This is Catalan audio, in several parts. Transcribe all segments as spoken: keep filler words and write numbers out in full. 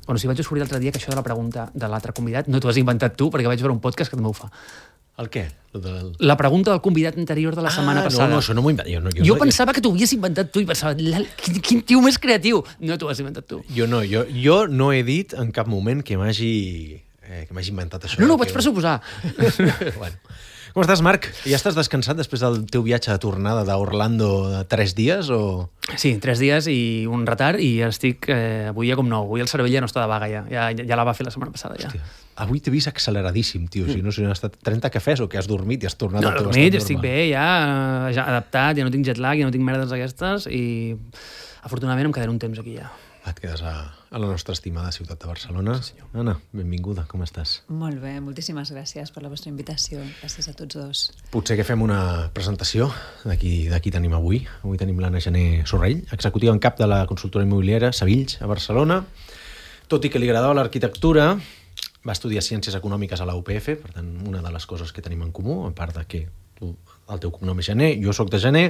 Bueno, si vaig descobrir l'altre dia que això de la pregunta de l'altre convidat no t'ho has inventat tu, perquè vaig veure un podcast que també ho fa. El què? Del... La pregunta del convidat anterior de la ah, setmana passada. No, no, això no m'ho he inventat. Jo, no, jo, jo no... pensava que t'ho havies inventat tu i pensava, quin, quin tio més creatiu. No t'ho has inventat tu. Jo no, jo, jo no he dit en cap moment que m'hagi eh, que m'hagi inventat això. No, no, ho vaig que... pressuposar. Bueno. Com estàs, Marc? Ja estàs descansat després del teu viatge de tornada d'Orlando de tres dies o...? Sí, tres dies i un retard i estic eh, avui ja com nou. Avui el cervell ja no està de vaga ja. Ja, ja la va fer la setmana passada ja. Hòstia, avui t'he vist acceleradíssim, tio. Mm. O sigui, no sé si han estat trenta cafès o que has dormit i has tornat no, al teu dormit, estat estic normal. bé, ja, ja adaptat, ja no tinc jet lag, ja no tinc merdes d'aquestes i afortunadament em quedaré un temps aquí ja. Et quedes a, a la nostra estimada ciutat de Barcelona. Sí, Anna, benvinguda, com estàs? Molt bé, moltíssimes gràcies per la vostra invitació. Gràcies a tots dos. Potser que fem una presentació de qui tenim avui. Avui tenim l'Anna Gené Sorrell, executiva en cap de la consultora immobiliària Savills, a Barcelona. Tot i que li agradava l'arquitectura, va estudiar Ciències Econòmiques a la U P F, per tant, una de les coses que tenim en comú, a part de que tu, el teu cognom és Gené, jo sóc de Gené.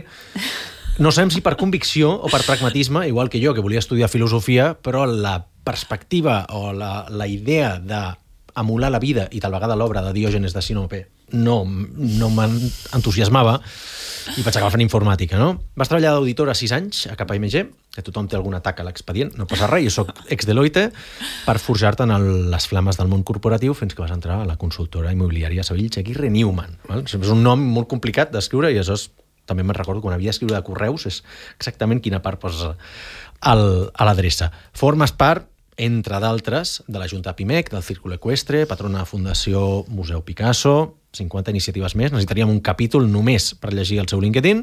No sabem si per convicció o per pragmatisme, igual que jo, que volia estudiar filosofia, però la perspectiva o la, la idea d'emular la vida i tal vegada l'obra de Diògenes de Sinope no, no m'entusiasmava i vaig acabar fent informàtica, no? Vas treballar d'auditora sis anys a K P M G, que tothom té algun atac a l'expedient, no passa res, jo soc ex-Deloitte, per forjar-te en el, les flames del món corporatiu fins que vas entrar a la consultora immobiliària Savills Aguirre Newman. Val? És un nom molt complicat d'escriure i aleshores també me'n recordo quan havia d'escriure de correus, és exactament quina part poses al, a l'adreça. Formes part, entre d'altres, de la Junta PIMEC, del Círculo Equestre, patrona de Fundació Museu Picasso, cinquanta iniciatives més. Necessitaríem un capítol només per llegir el seu LinkedIn.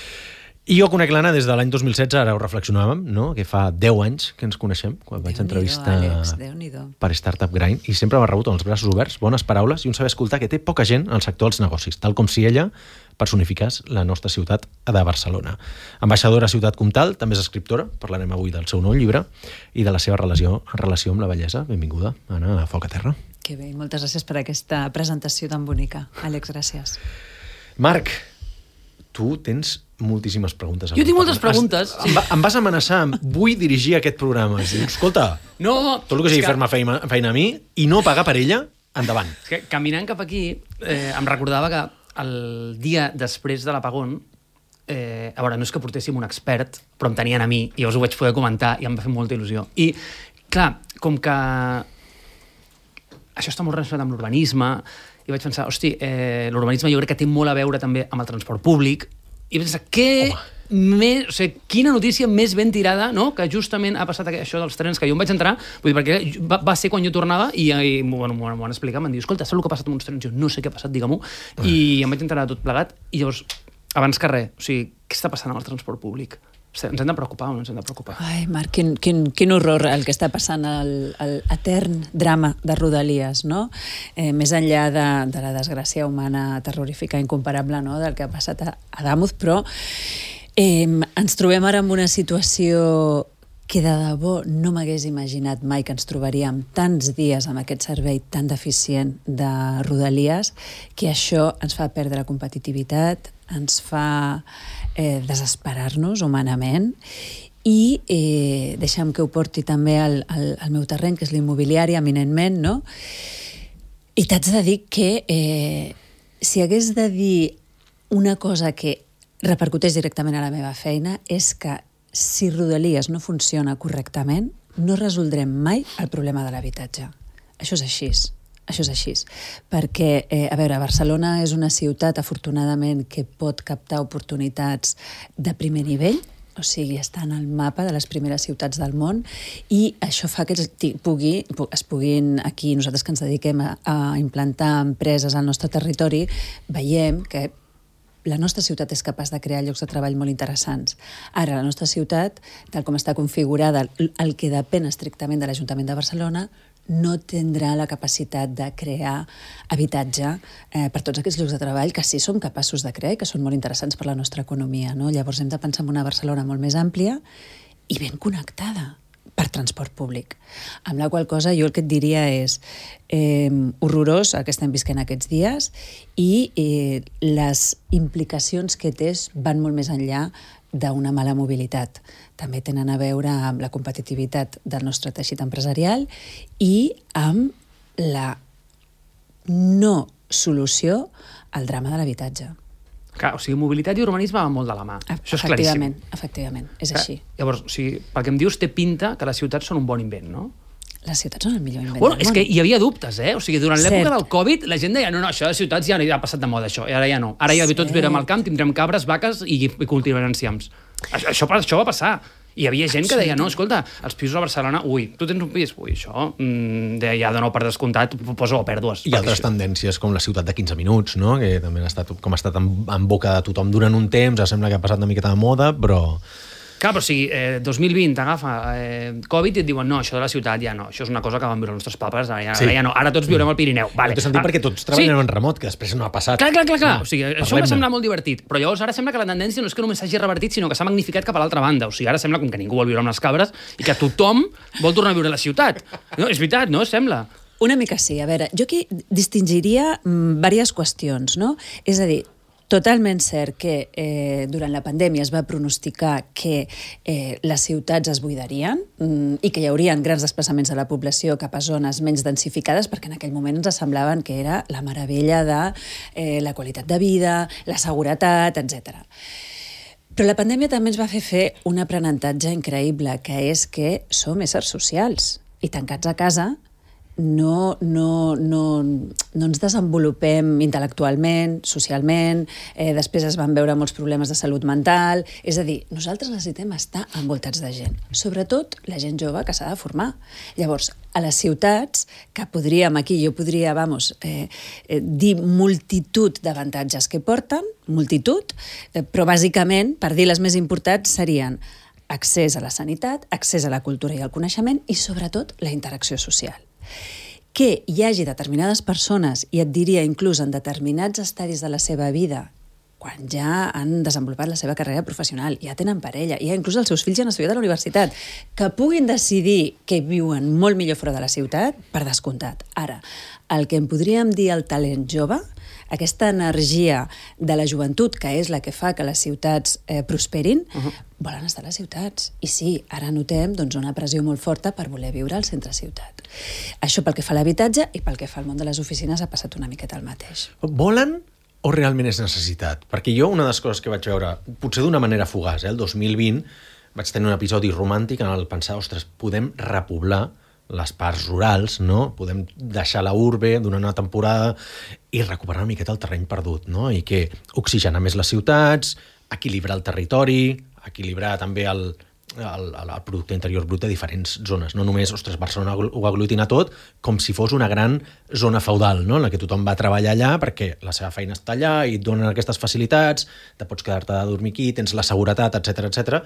I jo conec l'Anna des de l'any dos mil setze, ara ho reflexionàvem, no? Que fa deu anys que ens coneixem, quan vaig entrevistar Àlex, per Startup Grind, i sempre m'ha rebut amb els braços oberts, bones paraules i un saber escoltar que té poca gent al sector dels negocis, tal com si ella personificàs la nostra ciutat de Barcelona. Ambaixadora a Ciutat Comtal, també és escriptora, parlarem avui del seu nou llibre i de la seva relació, relació amb la bellesa. Benvinguda, Anna, a Foc a Terra. Que bé, moltes gràcies per aquesta presentació tan bonica. Àlex, gràcies. Marc, tu tens moltíssimes preguntes. Jo tinc moltes preguntes. Sí. Em, va, em vas amenaçar amb vull dirigir aquest programa. I dic, escolta, no, tot el que sigui que... fer-me feina, feina a mi i no pagar per ella, endavant. És que caminant cap aquí eh, em recordava que el dia després de l'apagón, eh, a veure, no és que portéssim un expert, però em tenien a mi, i llavors ho vaig poder comentar i em va fer molta il·lusió. I, clar, com que això està molt relacionat amb l'urbanisme, i vaig pensar, hosti, eh, l'urbanisme jo crec que té molt a veure també amb el transport públic, i vaig pensar, què més, o sigui, quina notícia més ben tirada, no?, que justament ha passat això dels trens, que jo em vaig entrar, vull dir, perquè va, va ser quan jo tornava i, i bueno, m'ho van explicar, m'han dit, escolta, saps el que ha passat amb uns trens? Jo no sé què ha passat, digue-m'ho, ah. i em vaig enterar de tot plegat, i llavors, abans que res, o sigui, què està passant amb el transport públic? Ens hem de preocupar o no ens hem de preocupar? Ai, Marc, quin, quin, quin horror el que està passant, el, el etern drama de Rodalies, no? Eh, més enllà de, de la desgràcia humana terrorífica incomparable, no?, del que ha passat a, a Dàmuz, però eh, ens trobem ara en una situació que de debò no m'hagués imaginat mai que ens trobaríem tants dies amb aquest servei tan deficient de Rodalies, que això ens fa perdre competitivitat, ens fa eh, desesperar-nos humanament i eh, deixa'm que ho porti també al, al, al meu terreny, que és l'immobiliari, eminentment, no? I t'haig de dir que eh, si hagués de dir una cosa que repercuteix directament a la meva feina és que si Rodalies no funciona correctament, no resoldrem mai el problema de l'habitatge. Això és així. Això és així. Perquè, eh, a veure, Barcelona és una ciutat, afortunadament, que pot captar oportunitats de primer nivell, o sigui, està en el mapa de les primeres ciutats del món, i això fa que es pugui, es puguin, aquí nosaltres que ens dediquem a, a implantar empreses al nostre territori, veiem que la nostra ciutat és capaç de crear llocs de treball molt interessants. Ara, la nostra ciutat, tal com està configurada, el que depèn estrictament de l'Ajuntament de Barcelona, no tindrà la capacitat de crear habitatge eh, per tots aquests llocs de treball que sí som capaços de crear i que són molt interessants per la nostra economia, no? Llavors hem de pensar en una Barcelona molt més àmplia i ben connectada per transport públic. Amb la qual cosa jo el que et diria és eh, horrorós el que estem visquent aquests dies i eh, les implicacions que té van molt més enllà d'una mala mobilitat. També tenen a veure amb la competitivitat del nostre teixit empresarial i amb la no solució al drama de l'habitatge. Clar, o sigui, mobilitat i urbanisme van molt de la mà. Això és claríssim. Efectivament, efectivament, és així. Llavors, o sigui, pel que em dius, té pinta que les ciutats són un bon invent, no? Les ciutats són el millor invent Bueno, del és món. que hi havia dubtes, eh? O sigui, durant Cert. l'època del Covid, la gent deia, no, no, això de ciutats ja, ja ha passat de moda, això, i ara ja no. Ara ja Sí. tots verem al camp, tindrem cabres, vaques i, i cultivarem enciams. Això, això, això va passar. I hi havia gent que deia, no, escolta, els pisos a Barcelona, ui, tu tens un pis? Ui, això, mm, de, ja de nou per descomptat, poso a pèrdues. I altres tendències com la ciutat de quinze minuts, no? Que també ha estat, com ha estat en, en boca de tothom durant un temps, ja sembla que ha passat una miqueta de moda, però... Clar, però o sigui, eh, dos mil vint agafa eh, Covid i et diuen, no, això de la ciutat ja no, això és una cosa que van viure els nostres papes, ara ja, Sí. ara ja no, ara tots viurem al Pirineu. Vale. No té sentit Ah, perquè tots treballem en remot, que després no ha passat. Clar, clar, clar, clar. Ah, O sigui, això em va parlem-ne. semblar molt divertit. Però llavors ara sembla que la tendència no és que només s'hagi revertit, sinó que s'ha magnificat cap a l'altra banda. O sigui, ara sembla com que ningú vol viure amb les cabres i que tothom vol tornar a viure a la ciutat. No, és veritat, no? Sembla. Una mica sí. A veure, jo aquí distingiria mm, diverses qüestions, no? És a dir, totalment cert que eh, durant la pandèmia es va pronosticar que eh, les ciutats es buidarien mm, i que hi haurien grans desplaçaments de la població cap a zones menys densificades, perquè en aquell moment ens semblaven que era la meravella de eh, la qualitat de vida, la seguretat, etcètera. Però la pandèmia també ens va fer fer un aprenentatge increïble, que és que som éssers socials i tancats a casa no, no, no, no ens desenvolupem intel·lectualment, socialment, eh, després es van veure molts problemes de salut mental, és a dir, nosaltres necessitem estar envoltats de gent, sobretot la gent jove que s'ha de formar. Llavors, a les ciutats, que podríem aquí, jo podria, vamos, eh, eh, dir multitud d'avantatges que porten, multitud, eh, però bàsicament, per dir les més importants, serien accés a la sanitat, accés a la cultura i al coneixement i, sobretot, la interacció social. Que hi hagi determinades persones, i et diria inclús en determinats estadis de la seva vida, quan ja han desenvolupat la seva carrera professional, ja tenen parella, ja inclús els seus fills ja han estudiat a la universitat, que puguin decidir que viuen molt millor fora de la ciutat, per descomptat. Ara, el que en podríem dir el talent jove, aquesta energia de la joventut, que és la que fa que les ciutats eh, prosperin, uh-huh. volen estar a les ciutats. I sí, ara notem doncs, una pressió molt forta per voler viure al centre-ciutat. Això pel que fa a l'habitatge i pel que fa al món de les oficines ha passat una miqueta el mateix. Volen o realment és necessitat? Perquè jo una de les coses que vaig veure, potser d'una manera fugaç, eh, el dos mil vint vaig tenir un episodi romàntic en el pensar, ostres, podem repoblar les parts rurals, no? Podem deixar la urbe durant una temporada i recuperar una miqueta el terreny perdut, no? I que oxigenar més les ciutats, equilibrar el territori, equilibrar també el, el, el producte interior brut de diferents zones. No només, ostres, Barcelona ho aglutina tot, com si fos una gran zona feudal, no? En la que tothom va treballar allà perquè la seva feina està allà i et donen aquestes facilitats, te pots quedar-te a dormir aquí, tens la seguretat, etcètera, etcètera.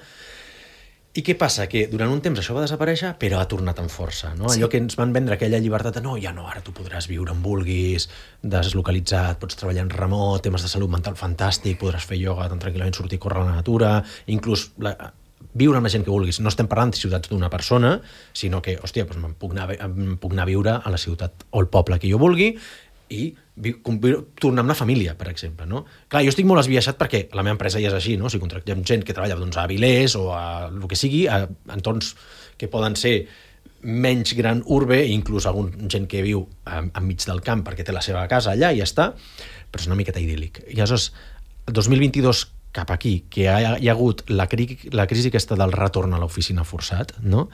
I què passa? Que durant un temps això va desaparèixer, però ha tornat amb força, no? Sí. Allò que ens van vendre, aquella llibertat de no, ja no, ara tu podràs viure on vulguis, deslocalitzat, pots treballar en remot, temes de salut mental fantàstic, podràs fer ioga tan tranquil·lament, sortir a córrer a la natura, inclús la, viure amb la gent que vulguis. No estem parlant de ciutats d'una persona, sinó que, hòstia, doncs em puc anar, em puc anar a viure a la ciutat o el poble que jo vulgui i tornar amb la família, per exemple, no? Clar, jo estic molt esbiaixat perquè la meva empresa ja és així, no? O sigui, contractem gent que treballa doncs, a Avilés o a el que sigui, a entorns que poden ser menys gran urbe, inclús algun gent que viu enmig del camp perquè té la seva casa allà i ja està, però és una miqueta idíl·lic. I aleshores, el dos mil vint-i-dos cap aquí, que hi ha, hi ha hagut la, cri la crisi aquesta del retorn a l'oficina forçat, no?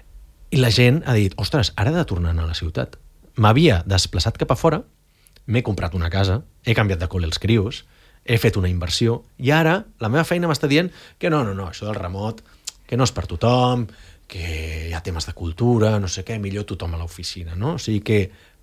I la gent ha dit, ostres, ara he de tornar a la ciutat. M'havia desplaçat cap a fora, m'he comprat una casa, he canviat de col·le els crios, he fet una inversió, i ara la meva feina m'està dient que no, no, no, això del remot, que no és per tothom, que hi ha temes de cultura, no sé què, millor tothom a l'oficina, no? O sigui que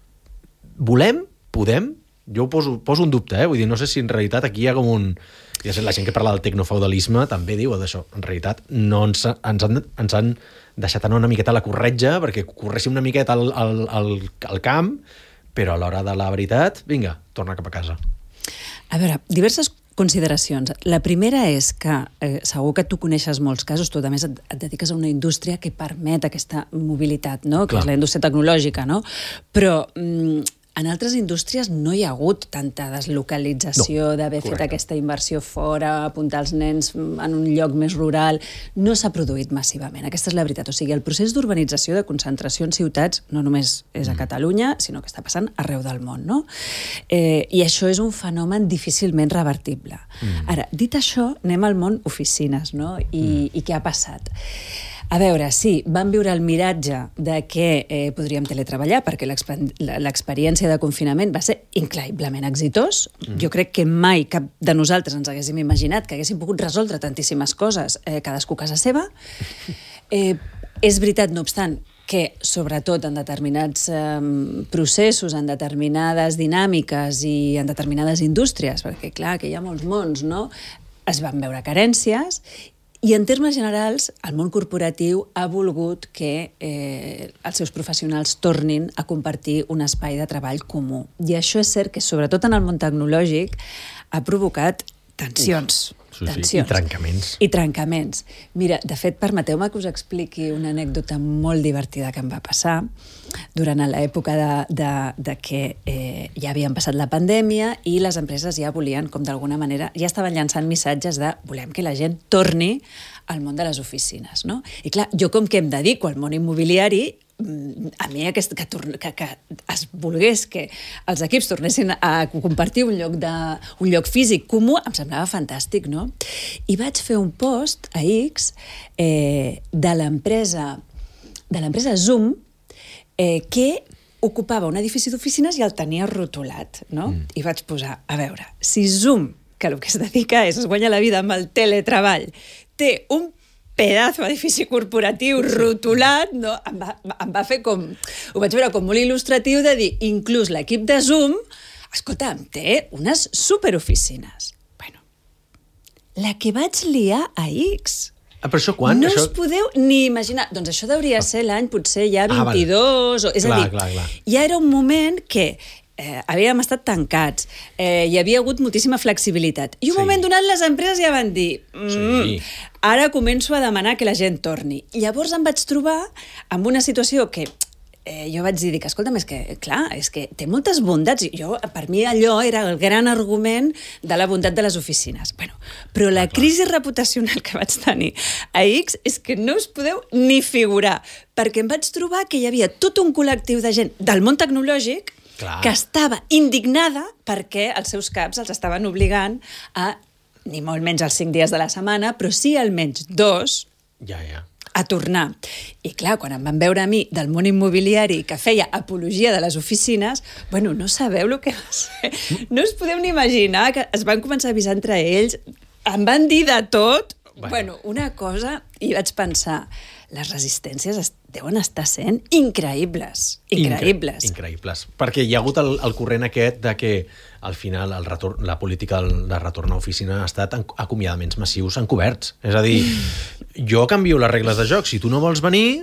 volem, podem, jo ho poso, poso un dubte, eh? Vull dir, no sé si en realitat aquí hi ha com un... Ja sé, la gent que parla del tecnofeudalisme també diu d'això. En realitat no ens, ens, han, ens han deixat anar una miqueta a la corretja perquè corréssim una miqueta al, al, al, al camp, però a l'hora de la veritat, vinga, torna cap a casa. A veure, diverses consideracions. La primera és que eh, segur que tu coneixes molts casos, tu a més et, et dediques a una indústria que permet aquesta mobilitat, no? Que és la indústria tecnològica, no? Però mm, en altres indústries no hi ha hagut tanta deslocalització no, d'haver fet aquesta inversió fora, apuntar els nens en un lloc més rural. No s'ha produït massivament, aquesta és la veritat. O sigui, el procés d'urbanització, de concentració en ciutats, no només és a Catalunya, sinó que està passant arreu del món, no? Eh, I això és un fenomen difícilment revertible. Mm. Ara, dit això, anem al món oficines, no? I, mm. i què ha passat? A veure, sí, vam viure el miratge de que eh, podríem teletreballar perquè l'experiència de confinament va ser increïblement exitós. Mm. Jo crec que mai cap de nosaltres ens haguéssim imaginat que haguéssim pogut resoldre tantíssimes coses, eh, cadascú a casa seva. Eh, és veritat, no obstant, que sobretot en determinats eh, processos, en determinades dinàmiques i en determinades indústries, perquè clar, que hi ha molts mons, no? Es van veure carències. I en termes generals, el món corporatiu ha volgut que eh, els seus professionals tornin a compartir un espai de treball comú. I això és cert que, sobretot en el món tecnològic, ha provocat tensions. Uf, sí, tensions. Sí. I trencaments. I trencaments. Mira, de fet, permeteu-me que us expliqui una anècdota molt divertida que em va passar durant l'època de, de, de que eh, ja havien passat la pandèmia i les empreses ja volien, com d'alguna manera, ja estaven llançant missatges de volem que la gent torni al món de les oficines, no? I clar, jo com que em dedico al món immobiliari, a mi aquest, que, que, que es volgués que els equips tornessin a compartir un lloc, de, un lloc físic comú, em semblava fantàstic, no? I vaig fer un post a X eh, de l'empresa de l'empresa Zoom eh, que ocupava un edifici d'oficines i el tenia rotulat, no? Mm. I vaig posar, a veure, si Zoom, que el que es dedica és es guanya la vida amb el teletreball, té un pedazo d'edifici corporatiu rotulat, no? Em va, em va fer com... Ho vaig veure com molt il·lustratiu de dir, inclús l'equip de Zoom, escolta'm, té unes superoficines. Bueno, la que vaig liar a X... Ah, però això quan? No això... us podeu ni imaginar. Doncs això hauria de ser l'any potser ja vint-i-dos... Ah, vale. o, és clar, a dir, clar, clar. ja era un moment que eh, havíem estat tancats, eh, hi havia hagut moltíssima flexibilitat. I un sí. moment donat les empreses ja van dir mm, sí. ara començo a demanar que la gent torni. Llavors em vaig trobar amb una situació que eh, jo vaig dir que, escolta'm, és que, clar, és que té moltes bondats. Jo, per mi allò era el gran argument de la bondat de les oficines. Bueno, però la ah, crisi reputacional que vaig tenir a X és que no us podeu ni figurar, perquè em vaig trobar que hi havia tot un col·lectiu de gent del món tecnològic clar. Que estava indignada perquè els seus caps els estaven obligant a, ni molt menys els cinc dies de la setmana, però sí almenys dos, ja, ja. a tornar. I clar, quan em van veure a mi del món immobiliari que feia apologia de les oficines, bueno, no sabeu el que va ser. No us podeu ni imaginar que es van començar a avisar entre ells, em van dir de tot, bueno, bueno una cosa, i vaig pensar, les resistències es deuen estar sent increïbles, increïbles. Incre increïbles, perquè hi ha hagut el, el corrent aquest de que al final el retorn, la política de retorn a oficina ha estat acomiadaments massius encoberts. És a dir, jo canvio les regles de joc, si tu no vols venir...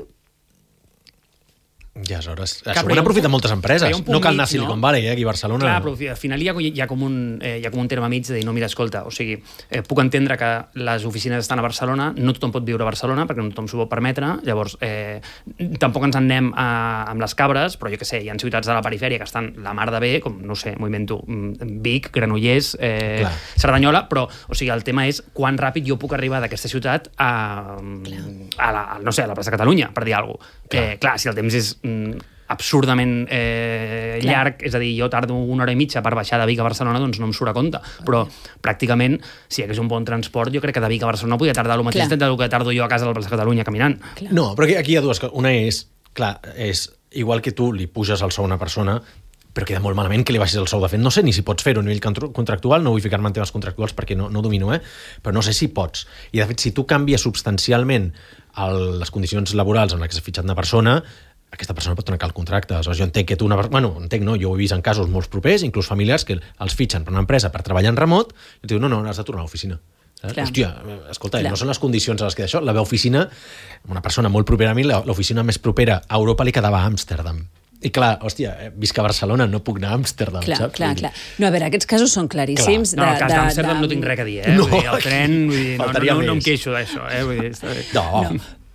Ja, aleshores, això ho han aprofitat moltes empreses. No cal anar a Silicon Valley, eh, aquí a Barcelona. Clar, però al final hi ha, hi ha, com, un, eh, hi ha com un terme mig de dir, no, mira, escolta, o sigui, eh, puc entendre que les oficines estan a Barcelona, no tothom pot viure a Barcelona, perquè no tothom s'ho pot permetre, llavors eh, tampoc ens en anem a, amb les cabres, però jo què sé, hi ha ciutats de la perifèria que estan la mar de bé, com, no sé, m'ho invento, Vic, Granollers, eh, Cerdanyola, però, o sigui, el tema és quan ràpid jo puc arribar d'aquesta ciutat a, a, la, no sé, a la plaça de Catalunya, per dir alguna cosa. Clar. Eh, clar, si el temps és absurdament eh, llarg, és a dir, jo tardo una hora i mitja per baixar de Vic a Barcelona, doncs no em surt a compte, però pràcticament, si hi hagués un bon transport, jo crec que de Vic a Barcelona podia tardar el mateix del que tardo jo a casa a la plaça de Catalunya caminant. Clar. No, però aquí, aquí hi ha dues coses. Una és, clar, és igual que tu li puges el sou a una persona, però queda molt malament que li baixis el sou. De fet, no sé ni si pots fer-ho a nivell contractual, no vull ficar-me en temes contractuals perquè no, no domino, eh? Però no sé si pots. I, de fet, si tu canvies substancialment el, les condicions laborals en les que s'ha fitxat una persona, aquesta persona pot trencar el contracte. Aleshores, jo entenc que tu... Una... Bueno, entenc, no? Jo ho he vist en casos molt propers, inclús familiars, que els fitxen per una empresa per treballar en remot, i et diu, no, no, has de tornar a l'oficina. Hòstia, escolta, Clar. no són les condicions a les que d'això. La meva oficina, una persona molt propera a mi, l'oficina més propera a Europa li quedava a Amsterdam. I clar, hòstia, visc a Barcelona, no puc anar a Amsterdam, clar, saps? Clar, clar. No, a veure, aquests casos són claríssims. Clar. No, el cas d'Amsterdam de... no tinc res a dir, eh? No, vull dir, el tren, vull dir, no, no, no, no em més. queixo d'això, eh? Vull dir, està bé. No. no.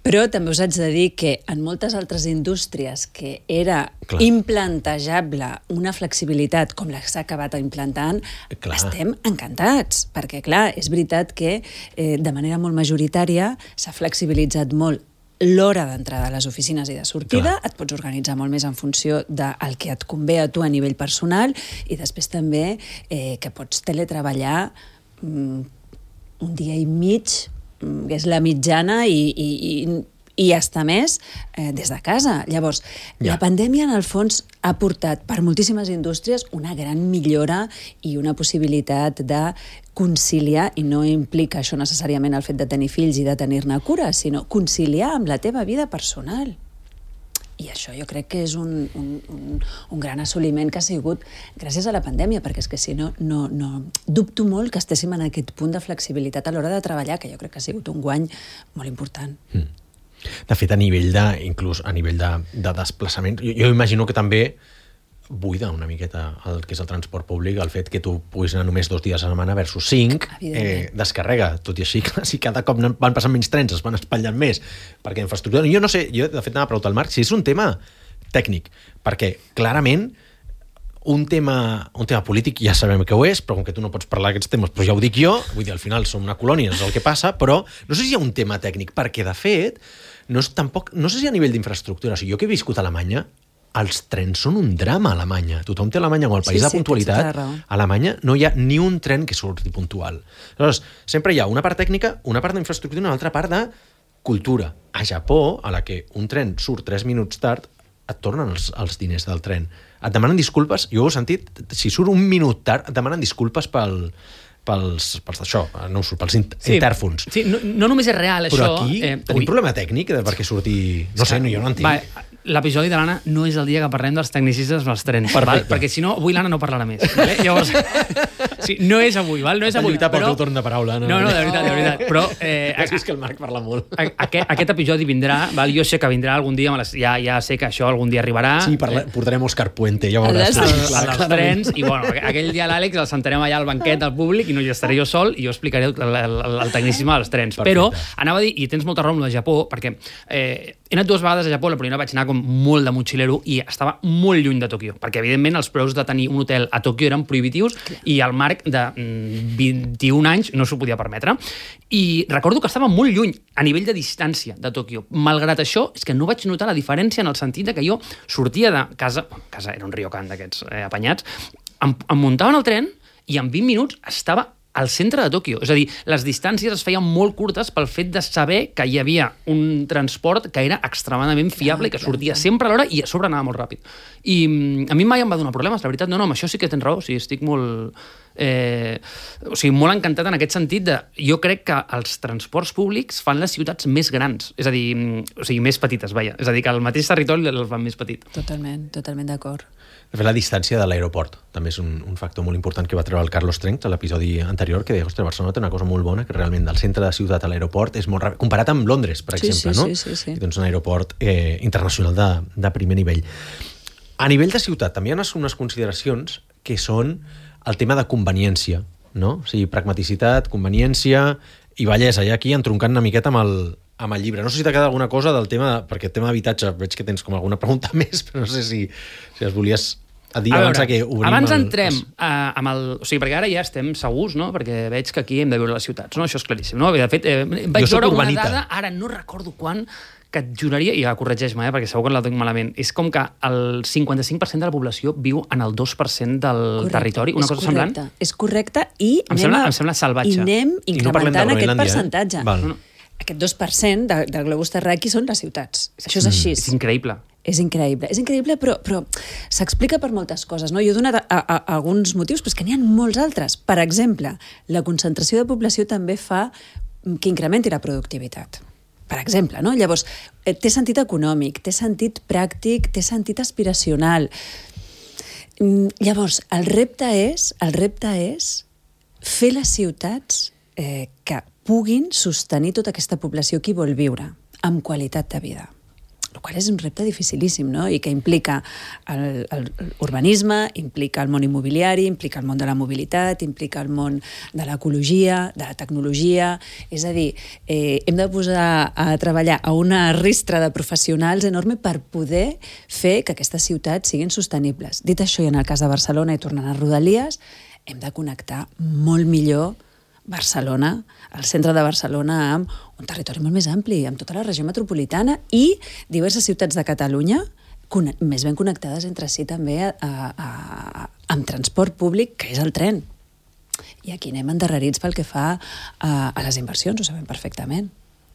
Però també us haig de dir que en moltes altres indústries que era clar. Implantejable una flexibilitat com la que s'ha acabat implantant, clar. Estem encantats, perquè clar, és veritat que eh, de manera molt majoritària s'ha flexibilitzat molt l'hora d'entrada a les oficines i de sortida, clar. Et pots organitzar molt més en funció del que et convé a tu a nivell personal i després també eh, que pots teletreballar mm, un dia i mig, mm, que és la mitjana i, i, i, i hasta més eh, des de casa. Llavors, ja. La pandèmia en el fons ha portat per moltíssimes indústries una gran millora i una possibilitat de conciliar, i no implica això necessàriament el fet de tenir fills i de tenir-ne cura, sinó conciliar amb la teva vida personal. I això jo crec que és un, un, un, un gran assoliment que ha sigut gràcies a la pandèmia, perquè és que si no, no, no dubto molt que estéssim en aquest punt de flexibilitat a l'hora de treballar, que jo crec que ha sigut un guany molt important. Mm. De fet, a nivell de, inclús a nivell de, de desplaçament, jo, jo imagino que també buida una miqueta el que és el transport públic, el fet que tu puguis anar només dos dies a la setmana versus cinc, eh, descarrega, tot i així, si cada cop van passant menys trens, es van espatllant més, perquè infraestructura... Jo no sé, jo de fet anava a preguntar al Marc si és un tema tècnic, perquè clarament un tema, un tema polític ja sabem que ho és, però com que tu no pots parlar d'aquests temes, però ja ho dic jo, vull dir, al final som una colònia, és el que passa, però no sé si hi ha un tema tècnic, perquè de fet, no, és tampoc, no sé si a nivell d'infraestructura, o sigui, jo que he viscut a Alemanya, els trens són un drama a Alemanya. Tothom té Alemanya com el país sí, de puntualitat. Sí, a Alemanya no hi ha ni un tren que surti puntual. Aleshores, sempre hi ha una part tècnica, una part d'infraestructura i una altra part de cultura. A Japó, a la que un tren surt tres minuts tard, et tornen els, els diners del tren. Et demanen disculpes, jo ho he sentit, si surt un minut tard, et demanen disculpes pel... pels, pels d'això, no surt, pels sí, intèrfons. Sí, no, no només és real, però això... Però aquí eh, tenim ui. problema tècnic de perquè surti... No sé, no, jo no entenc. Va, l'episodi de l'Anna no és el dia que parlem dels tecnicistes dels trens, val? Perquè si no, avui l'Anna no parlarà més. Vale? Llavors, sí, no és avui, val? No és avui. Lluitar pel teu torn de paraula, Anna. No, no, de veritat, de veritat. Però, eh, has vist que el Marc parla molt. Aquest, aquest episodi vindrà, val? Jo sé que vindrà algun dia, ja, ja sé que això algun dia arribarà. Sí, parla, portarem Òscar Puente, ja veuràs. El, el, el dels trens, i bueno, aquell dia l'Àlex el sentarem allà al banquet al públic i no hi estaré jo sol i jo explicaré el, el, el, el tecnicisme dels trens. Perfecte. Però anava a dir, i tens molta raó amb el Japó, perquè eh, he anat dues vegades a Japó, la primera vaig anar com molt de motxilero i estava molt lluny de Tòquio, perquè evidentment els preus de tenir un hotel a Tòquio eren prohibitius i el Marc de mm, vint-i-un anys no s'ho podia permetre. I recordo que estava molt lluny a nivell de distància de Tòquio. Malgrat això, és que no vaig notar la diferència en el sentit de que jo sortia de casa, casa era un ryokan d'aquests eh, apanyats, em, em muntava en el tren i en vint minuts estava al centre de Tòquio. És a dir, les distàncies es feien molt curtes pel fet de saber que hi havia un transport que era extremadament fiable i que sortia sempre a l'hora i a sobre anava molt ràpid. I a mi mai em va donar problemes, la veritat. No, no, amb això sí que tens raó. O sigui, estic molt... Eh, o sigui, molt encantat en aquest sentit de... Jo crec que els transports públics fan les ciutats més grans. És a dir, o sigui, més petites, vaja. És a dir, que el mateix territori el fan més petit. Totalment, totalment d'acord. De fet, la distància de l'aeroport també és un, un factor molt important que va treure el Carlos Trench a l'episodi anterior, que deia, ostres, Barcelona té una cosa molt bona, que realment del centre de ciutat a l'aeroport és molt ràpid, comparat amb Londres, per sí, exemple, sí, no? Sí, sí, sí. I doncs un aeroport eh, internacional de, de primer nivell. A nivell de ciutat, també hi ha unes, unes consideracions que són el tema de conveniència, no? O sigui, pragmaticitat, conveniència i bellesa. I aquí entroncant una miqueta amb el, amb el llibre. No sé si t'ha quedat alguna cosa del tema, perquè el tema d'habitatge veig que tens com alguna pregunta més, però no sé si, si es volies a dir a abans veure, que obrim... Abans el, entrem els... uh, amb el... O sigui, perquè ara ja estem segurs, no? Perquè veig que aquí hem de viure les ciutats, no? Això és claríssim, no? De fet, eh, vaig veure una dada, ara no recordo quan, que et juraria, i ja corregeix-me, eh, perquè segur que la tinc malament, és com que el cinquanta-cinc per cent de la població viu en el dos per cent del correcte, territori, una cosa correcte, semblant? És correcte, i em, sembla, a, em sembla salvatge. I anem incrementant no aquest percentatge. Eh? Val. No, no. Aquest dos per cent de, del globus terraqui són les ciutats. Això és així. Mm, és increïble. És increïble. És increïble, però, però s'explica per moltes coses, no? Jo he donat a, a, a alguns motius, però és que n'hi ha molts altres. Per exemple, la concentració de població també fa que incrementi la productivitat. Per exemple, no? Llavors, té sentit econòmic, té sentit pràctic, té sentit aspiracional. Llavors, el repte és, el repte és fer les ciutats eh, que puguin sostenir tota aquesta població que hi vol viure, amb qualitat de vida. el qual és un repte dificilíssim, no? I que implica el, el, el urbanisme, implica el món immobiliari, implica el món de la mobilitat, implica el món de l'ecologia, de la tecnologia. És a dir, eh, hem de posar a treballar a una ristra de professionals enorme per poder fer que aquestes ciutats siguin sostenibles. Dit això, i en el cas de Barcelona, i tornant a Rodalies, hem de connectar molt millor Barcelona, el centre de Barcelona, amb un territori molt més ampli, amb tota la regió metropolitana i diverses ciutats de Catalunya més ben connectades entre si també a, a, a, amb transport públic, que és el tren. I aquí anem endarrerits pel que fa a, a les inversions, ho sabem perfectament.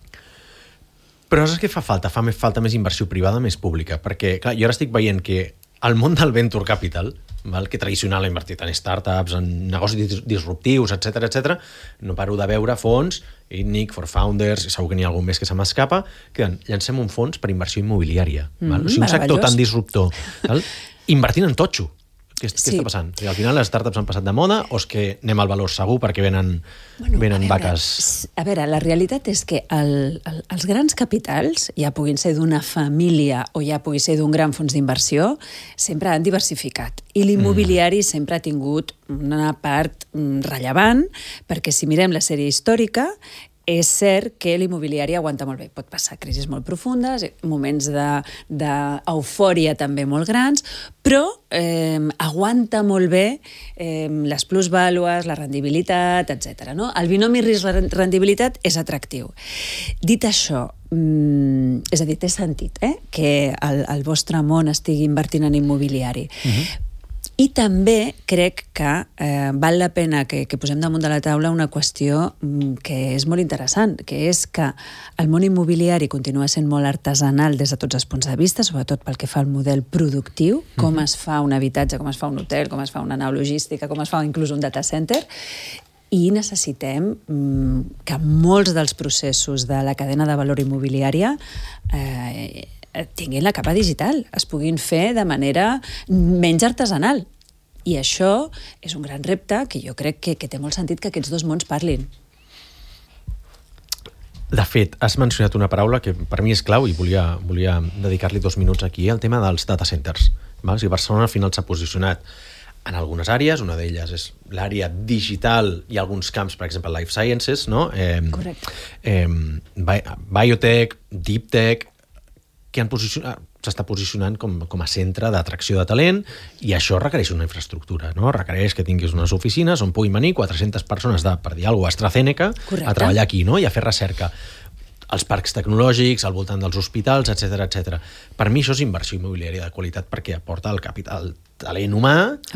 Però saps què fa falta? Fa més falta més inversió privada, més pública, perquè clar, jo ara estic veient que el món del venture capital, val, que tradicional ha invertit en startups, en negocis disruptius, etcètera, etcètera, no paro de veure fons, ITNIC, For Founders, segur que n'hi ha algun més que se m'escapa, que llancem un fons per inversió immobiliària. Mm, val? O sigui, un sector tan disruptor, val? Invertint en totxo. Què, sí. què està passant? O sigui, al final les startups han passat de moda o és que anem al valor segur perquè venen, bueno, venen a veure, vaques... A veure, la realitat és que el, el, els grans capitals, ja puguin ser d'una família o ja pugui ser d'un gran fons d'inversió, sempre han diversificat. I l'immobiliari mm. sempre ha tingut una part rellevant, perquè si mirem la sèrie històrica, és cert que l'immobiliari aguanta molt bé. Pot passar crisis molt profundes, moments d'eufòria també molt grans, però eh, aguanta molt bé eh, les plusvàlues, la rendibilitat, etcètera. No? El binomi risc-rendibilitat és atractiu. Dit això, mm, és a dir, té sentit eh, que el, el vostre món estigui invertint en immobiliari. Uh-huh. I també crec que eh, val la pena que, que posem damunt de la taula una qüestió que és molt interessant, que és que el món immobiliari continua sent molt artesanal des de tots els punts de vista, sobretot pel que fa al model productiu, com mm-hmm. es fa un habitatge, com es fa un hotel, com es fa una nau logística, com es fa inclús un data center, i necessitem mm, que molts dels processos de la cadena de valor immobiliària eh, tinguin la capa digital, es puguin fer de manera menys artesanal. I això és un gran repte que jo crec que, que té molt sentit que aquests dos mons parlin. De fet, has mencionat una paraula que per mi és clau i volia, volia dedicar-li dos minuts aquí, el tema dels data centers. Val? O sigui, Barcelona al final s'ha posicionat en algunes àrees, una d'elles és l'àrea digital i alguns camps, per exemple, life sciences, no? Eh, Correcte. Eh, bi biotech, deep tech, que han posicionat, s'està posicionant com, com a centre d'atracció de talent i això requereix una infraestructura, no? Requereix que tinguis unes oficines on puguin venir quatre-centes persones de, per dir alguna cosa, AstraZeneca, Correcte. A treballar aquí, no? I a fer recerca. Els parcs tecnològics, al voltant dels hospitals, etcètera, etcètera. Per mi això és inversió immobiliària de qualitat perquè aporta el capital, el talent humà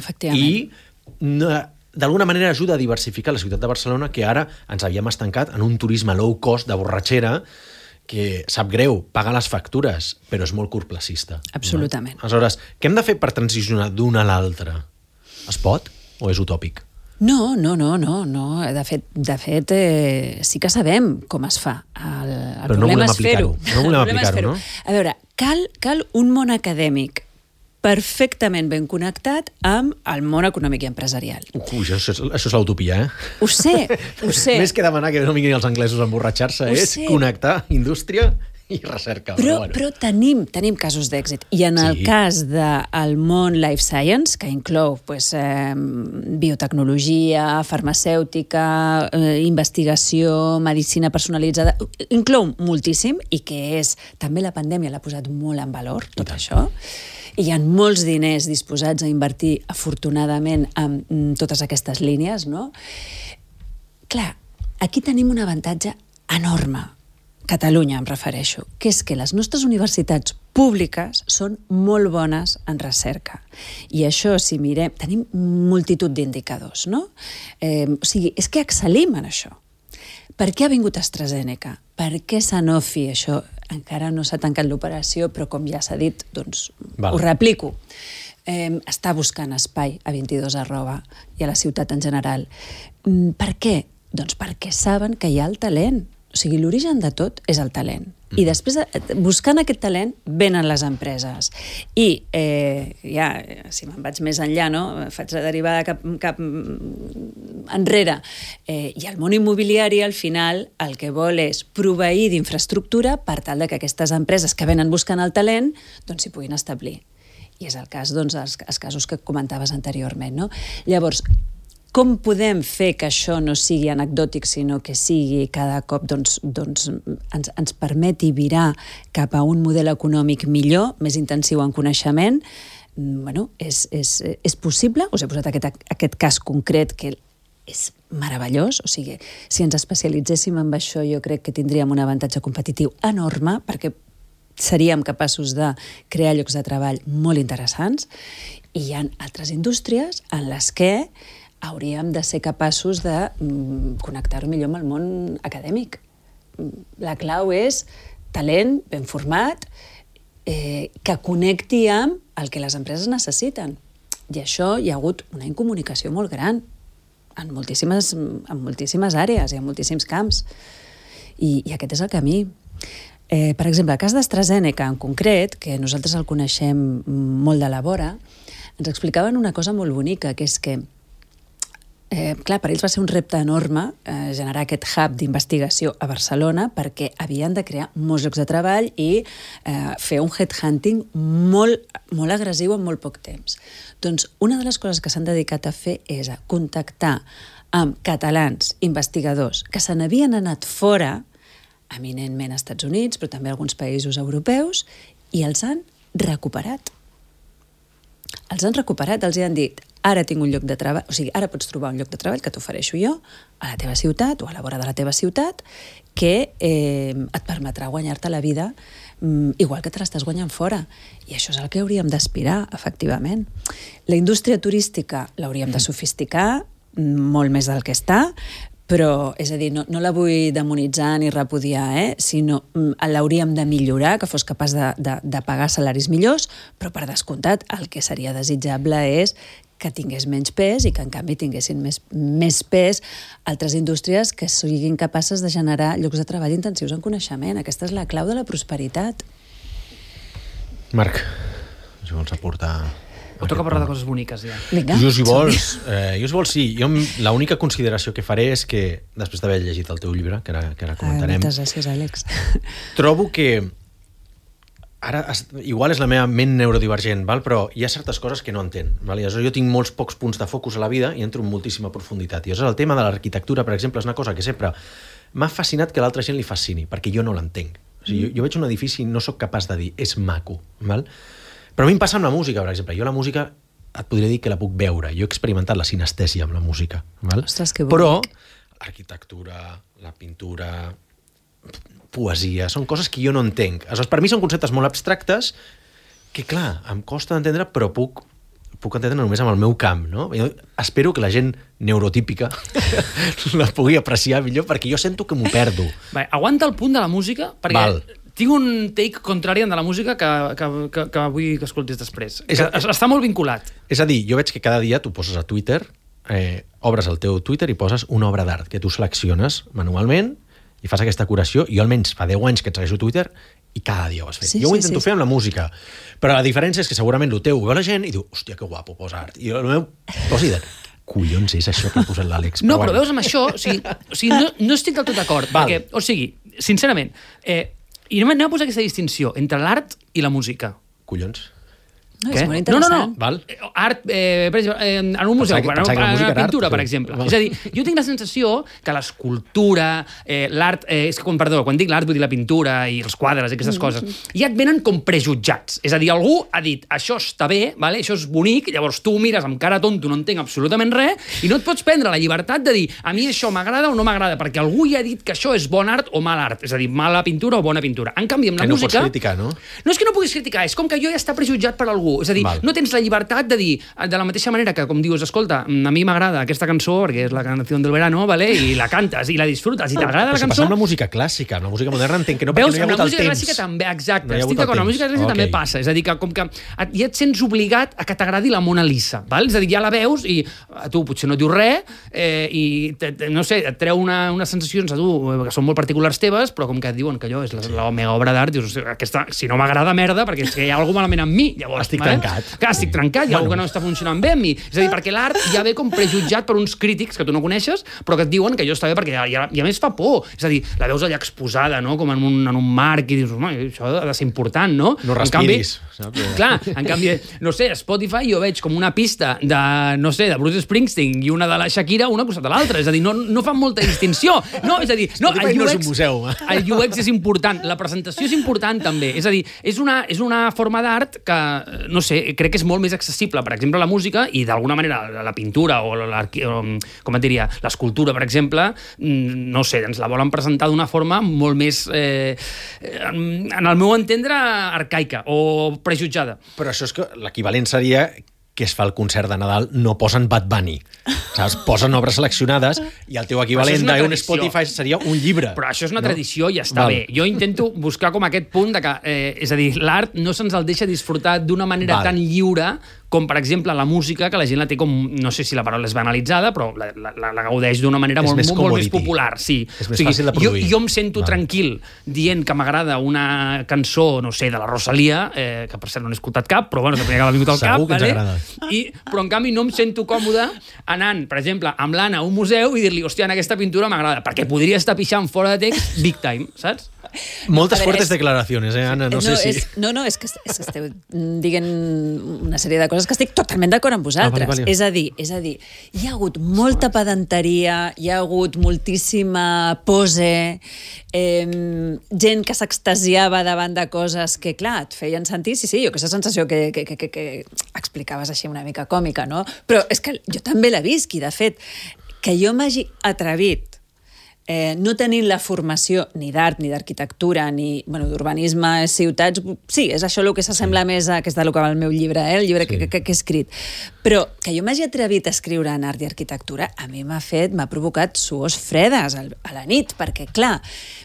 i no, d'alguna manera ajuda a diversificar la ciutat de Barcelona, que ara ens havíem estancat en un turisme low cost de borratxera que sap greu, paga les factures, però és molt curtplacista. Absolutament. No? Aleshores, què hem de fer per transicionar d'una a l'altra? Es pot o és utòpic? No, no, no, no, no. De fet, de fet eh, sí que sabem com es fa. El, el però no volem aplicar-ho. No volem aplicar-ho, no? A veure, cal, cal un món acadèmic perfectament ben connectat amb el món econòmic i empresarial. Ui, això, això, això és l'utopia, eh? Ho sé, ho sé. Més que demanar que no vinguin els anglesos a emborratxar-se, és sé. Connectar indústria i recerca. Però, però, bueno. però tenim, tenim casos d'èxit. I en el sí. cas del món life science, que inclou pues, eh, biotecnologia, farmacèutica, eh, investigació, medicina personalitzada, inclou moltíssim i que és, també la pandèmia l'ha posat molt en valor, tot això. I hi ha molts diners disposats a invertir, afortunadament, en totes aquestes línies, no? Clar, aquí tenim un avantatge enorme. Catalunya, em refereixo, que és que les nostres universitats públiques són molt bones en recerca. I això, si mirem, tenim multitud d'indicadors, no? Eh, o sigui, és que excel·lim en això. Per què ha vingut AstraZeneca? Per què Sanofi? Això encara no s'ha tancat l'operació, però com ja s'ha dit, doncs Val. Ho replico. Eh, està buscant espai a vint-i-dos arroba i a la ciutat en general. Per què? Doncs perquè saben que hi ha el talent. O sigui, l'origen de tot és el talent. I després, buscant aquest talent, venen les empreses. I, eh, ja, si me'n vaig més enllà, no? Faig la derivada cap, cap enrere. Eh, I el món immobiliari, al final, el que vol és proveir d'infraestructura per tal de que aquestes empreses que venen buscant el talent doncs s'hi puguin establir. I és el cas, doncs, els, els casos que comentaves anteriorment, no? Llavors, com podem fer que això no sigui anecdòtic, sinó que sigui cada cop doncs, doncs, ens, ens permeti virar cap a un model econòmic millor, més intensiu en coneixement? Bueno, és, és, és possible. Us he posat aquest, aquest cas concret que és meravellós. O sigui, si ens especialitzéssim en això, jo crec que tindríem un avantatge competitiu enorme, perquè seríem capaços de crear llocs de treball molt interessants. I hi ha altres indústries en les que hauríem de ser capaços de mm, connectar-ho millor amb el món acadèmic. La clau és talent ben format, eh, que connecti amb el que les empreses necessiten. I això hi ha hagut una incomunicació molt gran en moltíssimes, en moltíssimes àrees i en moltíssims camps. I, i aquest és el camí. Eh, per exemple, el cas d'AstraZeneca en concret, que nosaltres el coneixem molt de la vora, ens explicaven una cosa molt bonica, que és que Eh, clar, per ells va ser un repte enorme eh, generar aquest hub d'investigació a Barcelona perquè havien de crear molts llocs de treball i eh, fer un headhunting molt, molt agressiu en molt poc temps. Doncs una de les coses que s'han dedicat a fer és a contactar amb catalans, investigadors, que se n'havien anat fora, eminentment als Estats Units, però també a alguns països europeus, i els han recuperat. Els han recuperat, els hi han dit ara tinc un lloc de treball, o sigui, ara pots trobar un lloc de treball que t'ofereixo jo a la teva ciutat o a la vora de la teva ciutat que eh, et permetrà guanyar-te la vida mm, igual que te l'estàs guanyant fora. I això és el que hauríem d'aspirar, efectivament. La indústria turística l'hauríem de sofisticar molt més del que està, però, és a dir, no, no la vull demonitzar ni repudiar, eh? Sinó l'hauríem de millorar, que fos capaç de, de, de pagar salaris millors, però per descomptat el que seria desitjable és que tingués menys pes i que en canvi tinguessin més, més pes altres indústries que siguin capaces de generar llocs de treball intensius en coneixement. Aquesta és la clau de la prosperitat. Marc, si vols aportar... O toca parlar de coses boniques, ja. Vinga. Jo, si vols, eh, jo si vols, sí. Jo, l'única consideració que faré és que, després d'haver llegit el teu llibre, que ara, que ara comentarem... Ah, moltes gràcies, Àlex. Trobo que... Ara, igual és la meva ment neurodivergent, val? Però hi ha certes coses que no entenc. Val? I jo tinc molts pocs punts de focus a la vida i entro en moltíssima profunditat. I el tema de l'arquitectura, per exemple, és una cosa que sempre m'ha fascinat que l'altra gent li fascini, perquè jo no l'entenc. O sigui, mm. jo, jo veig un edifici i no sóc capaç de dir és maco. Val? Però a mi em passa amb la música, per exemple. Jo la música et podria dir que la puc veure. Jo he experimentat la sinestèsia amb la música. Val? Ostres, que bonic. Però l'arquitectura, la pintura, poesia, són coses que jo no entenc. Aleshores, per mi són conceptes molt abstractes que, clar, em costa d'entendre, però puc, puc entendre només amb el meu camp, no? Jo espero que la gent neurotípica la pugui apreciar millor, perquè jo sento que m'ho perdo. Va, aguanta el punt de la música, perquè... Val. Tinc un take contrari de la música que, que, que, que vull que escoltis després. És, que està molt vinculat. És a dir, jo veig que cada dia tu poses a Twitter, eh, obres el teu Twitter i poses una obra d'art que tu selecciones manualment i fas aquesta curació. Jo almenys fa deu anys que et segueixo Twitter i cada dia ho has fet. Sí, jo ho sí, intento sí, fer amb la música. Però la diferència és que segurament el teu ho veu la gent i diu, hòstia, que guapo, posa art. I el meu posa i diu, collons, és això que ha posat l'Àlex. No, però, però veus amb això, o sigui, o sigui, no, no estic del tot d'acord. Perquè, o sigui, sincerament, eh, i anem a posar aquesta distinció entre l'art i la música. Collons. No, Què? és molt No, no, interessant. no. Val. Art, eh, per exemple, eh, en un museu, Pensava que- en pensava que la música una era art, pintura, per però- exemple. Val. És a dir, jo tinc la sensació que l'escultura, eh, l'art, eh, és que, quan, perdó, quan dic l'art vull dir la pintura i els quadres i aquestes coses, ja et venen com prejutjats. És a dir, algú ha dit, això està bé, vale? Això és bonic, llavors tu ho mires amb cara tonto, no entenc absolutament res, i no et pots prendre la llibertat de dir, a mi això m'agrada o no m'agrada, perquè algú ja ha dit que això és bon art o mal art. És a dir, mala pintura o bona pintura. En canvi, amb la Que no música... pots criticar, no? No és que no puguis criticar, és com que jo ja està prejutjat per algú. És a dir, Val. no tens la llibertat de dir, de la mateixa manera que, com dius, escolta, a mi m'agrada aquesta cançó, perquè és la canció del verano, vale? I la cantes, i la disfrutes, i t'agrada la Però si cançó... passa amb la música clàssica, amb la música moderna entenc que no, Veus, perquè no hi ha amb la hagut el música temps. clàssica també, exacte, No hi ha estic hagut el d'acord, amb la temps. música clàssica Ok. també passa, és a dir, que com que et, ja et sents obligat a que t'agradi la Mona Lisa, val? És a dir, ja la veus i a tu potser no et diu res, eh, i te, te, no sé, et treu una, unes sensacions a tu eh, que són molt particulars teves, però com que et diuen que allò és la, la mega obra d'art, dius, aquesta, si no m'agrada, merda, perquè és que hi ha alguna malament amb mi, llavors Estic trencat. Clar, estic trencat, hi ha Bueno. alguna que no està funcionant bé amb mi. És a dir, perquè l'art ja ve com prejutjat per uns crítics que tu no coneixes, però que et diuen que allò està bé perquè ja, ja, i a més fa por. És a dir, la veus allà exposada, no?, com en un, en un marc, i dius, home, això ha de ser important, no? No respiris. En canvi, clar, en canvi, no sé, a Spotify jo veig com una pista de, no sé, de Bruce Springsteen i una de la Shakira, una costat de l'altra. És a dir, no, no fan molta distinció. No, és a dir, no, Spotify el no U X, és un museu. el U X és important, la presentació és important també. És a dir, és una, és una forma d'art que, no sé, crec que és molt més accessible, per exemple, la música i d'alguna manera la, la pintura o, la, com et diria, l'escultura, per exemple, no sé, ens la volen presentar d'una forma molt més, eh, en, en el meu entendre, arcaica o prejutjada. Però això és que l'equivalent seria que es fa el concert de Nadal, no posen Bad Bunny. Saps? Posen obres seleccionades i el teu equivalent d'un Spotify seria un llibre. Però això és una no? tradició i ja està Val. bé. Jo intento buscar com aquest punt de que, eh, és a dir, l'art no se'ns el deixa disfrutar d'una manera Val. tan lliure com, per exemple, la música, que la gent la té com, no sé si la paraula és banalitzada, però la, la, la gaudeix d'una manera molt més, molt més popular. Sí. És més o sigui, fàcil de produir. Jo, jo em sento Val. tranquil dient que m'agrada una cançó, no sé, de la Rosalia, eh, que per cert no n'he escoltat cap, però bueno, que m'ha vingut al cap. Segur que ens vale? agrada. I, però en canvi no em sento còmode anant, per exemple, amb l'Anna a un museu i dir-li, hòstia, en aquesta pintura m'agrada, perquè podria estar pixant fora de text big time, saps? Moltes A veure, fuertes és- declaraciones, eh, Anna? No, sé si... és, no, no, és que, és que esteu dient una sèrie de coses que estic totalment d'acord amb vosaltres. Ah, vale, vale. És a dir, és a dir, hi ha hagut molta pedanteria, hi ha hagut moltíssima pose, eh, gent que s'extasiava davant de coses que, clar, et feien sentir, sí, sí, jo aquesta sensació que, que, que, que, que explicaves així una mica còmica, no? Però és que jo també la visc i, de fet, que jo m'hagi atrevit Eh, no tenint la formació ni d'art, ni d'arquitectura, ni bueno, d'urbanisme, ciutats... Sí, és això el que s'assembla sí. més a que és del que va el meu llibre, eh? El llibre sí. que, que, que he escrit. Però que jo m'hagi atrevit a escriure en art i arquitectura, a mi m'ha fet, m'ha provocat suors fredes a la nit, perquè, clar,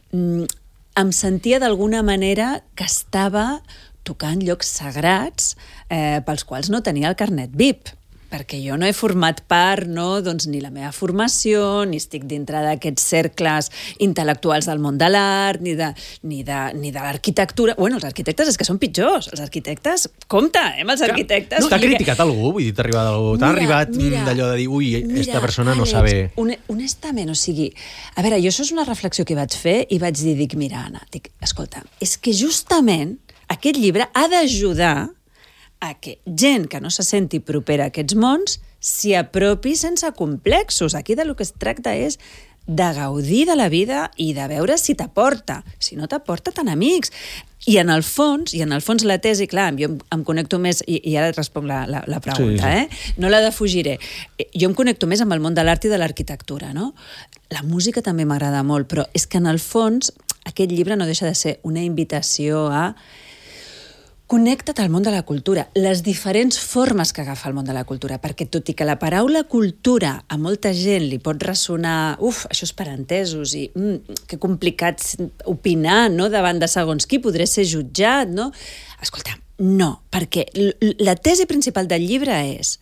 em sentia d'alguna manera que estava tocant llocs sagrats eh, pels quals no tenia el carnet V I P, perquè jo no he format part, no, doncs, ni la meva formació, ni estic dintre d'aquests cercles intel·lectuals del món de l'art, ni de, ni de, ni de l'arquitectura. Bueno, els arquitectes és que són pitjors. Els arquitectes, compte, eh, amb els arquitectes. No, t'ha criticat algú? Vull dir, t'ha arribat algú? T'ha arribat d'allò de dir, ui, aquesta persona no Àlex, sabe... Honestament, o sigui, a veure, jo això és una reflexió que vaig fer i vaig dir, dic, mira, Anna, dic, escolta, és que justament aquest llibre ha d'ajudar a que gent que no se senti propera a aquests mons s'hi apropi sense complexos. Aquí de lo que es tracta és de gaudir de la vida i de veure si t'aporta. Si no t'aporta, tan amics. I en el fons, i en el fons la tesi, clar, jo em, em connecto més, i, i ara et responc la, la, la pregunta, sí, sí. eh? No la defugiré. Jo em connecto més amb el món de l'art i de l'arquitectura, no? La música també m'agrada molt, però és que en el fons aquest llibre no deixa de ser una invitació a connecta't al món de la cultura, les diferents formes que agafa el món de la cultura, perquè tot i que la paraula cultura a molta gent li pot ressonar, uf, això és per entesos, i mm, que complicat opinar, no?, davant de segons qui, podré ser jutjat, no? Escolta, no, perquè la tesi principal del llibre és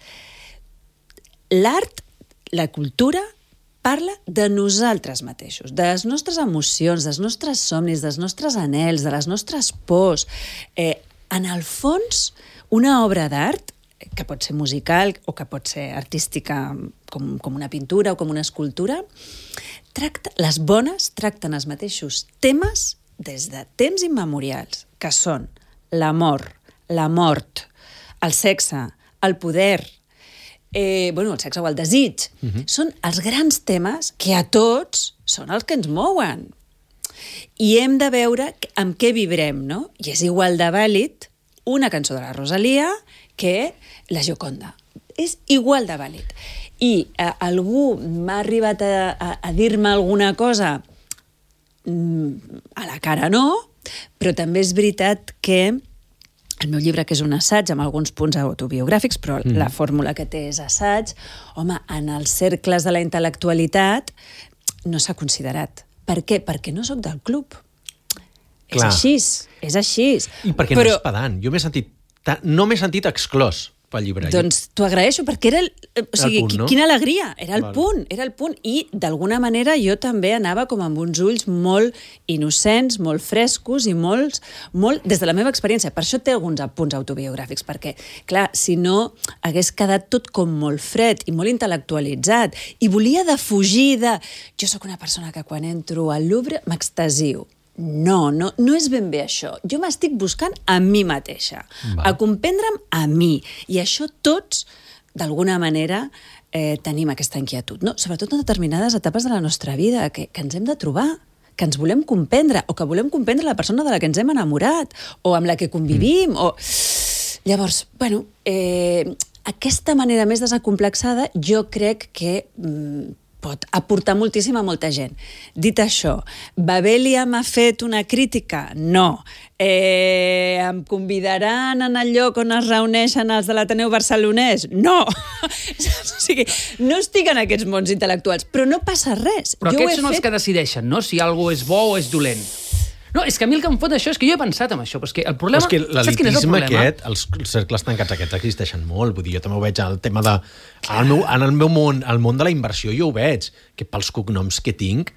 l'art, la cultura, parla de nosaltres mateixos, de les nostres emocions, dels nostres somnis, dels nostres anhels, de les nostres pors. Eh, en el fons, una obra d'art, que pot ser musical o que pot ser artística, com, com una pintura o com una escultura, tracta, les bones tracten els mateixos temes des de temps immemorials, que són l'amor, la mort, el sexe, el poder, eh, bueno, el sexe o el desig. Uh-huh. Són els grans temes que a tots són els que ens mouen. I hem de veure amb què vibrem, no? I és igual de vàlid una cançó de la Rosalia que la Gioconda. És igual de vàlid. I eh, algú m'ha arribat a, a, a dir-me alguna cosa a la cara, no? Però també és veritat que el meu llibre, que és un assaig amb alguns punts autobiogràfics, però mm. la fórmula que té és assaig, home, en els cercles de la intel·lectualitat no s'ha considerat. Per què? Perquè no sóc del club. Clar. És així, és així. I perquè però... no és pedant. Jo m'he sentit... No m'he sentit exclòs pel llibre. Doncs t'ho agraeixo, perquè era... El, o sigui, el punt, no? quina alegria, era el Vale. punt, era el punt. I, d'alguna manera, jo també anava com amb uns ulls molt innocents, molt frescos i molts, molt, des de la meva experiència. Per això té alguns apunts autobiogràfics, perquè, clar, si no, hagués quedat tot com molt fred i molt intel·lectualitzat. I volia defugir de... Jo sóc una persona que quan entro al Louvre m'extasio. No, no, no és ben bé això. Jo m'estic buscant a mi mateixa, Va. a comprendre'm a mi. I això tots, d'alguna manera, eh, tenim aquesta inquietud, no? Sobretot en determinades etapes de la nostra vida, que, que ens hem de trobar, que ens volem comprendre, o que volem comprendre la persona de la que ens hem enamorat, o amb la que convivim, mm. o... Llavors, bueno, eh, aquesta manera més desacomplexada jo crec que... Mm, pot aportar moltíssim a molta gent. Dit això, Babelia m'ha fet una crítica? No. Eh, em convidaran en el lloc on es reuneixen els de l'Ateneu Barcelonès? No. O sigui, no estic en aquests mons intel·lectuals, però no passa res. Però jo aquests són fet... els que decideixen, no? Si alguna és bo o és dolent. No, és que a mi el que em fot això és que jo he pensat en això, però és que el problema... Però és que saps quin és el l'elitisme problema? aquest, els cercles tancats aquests existeixen molt, vull dir, jo també ho veig al tema de... En el meu, en el meu món, el món de la inversió, jo ho veig, que pels cognoms que tinc,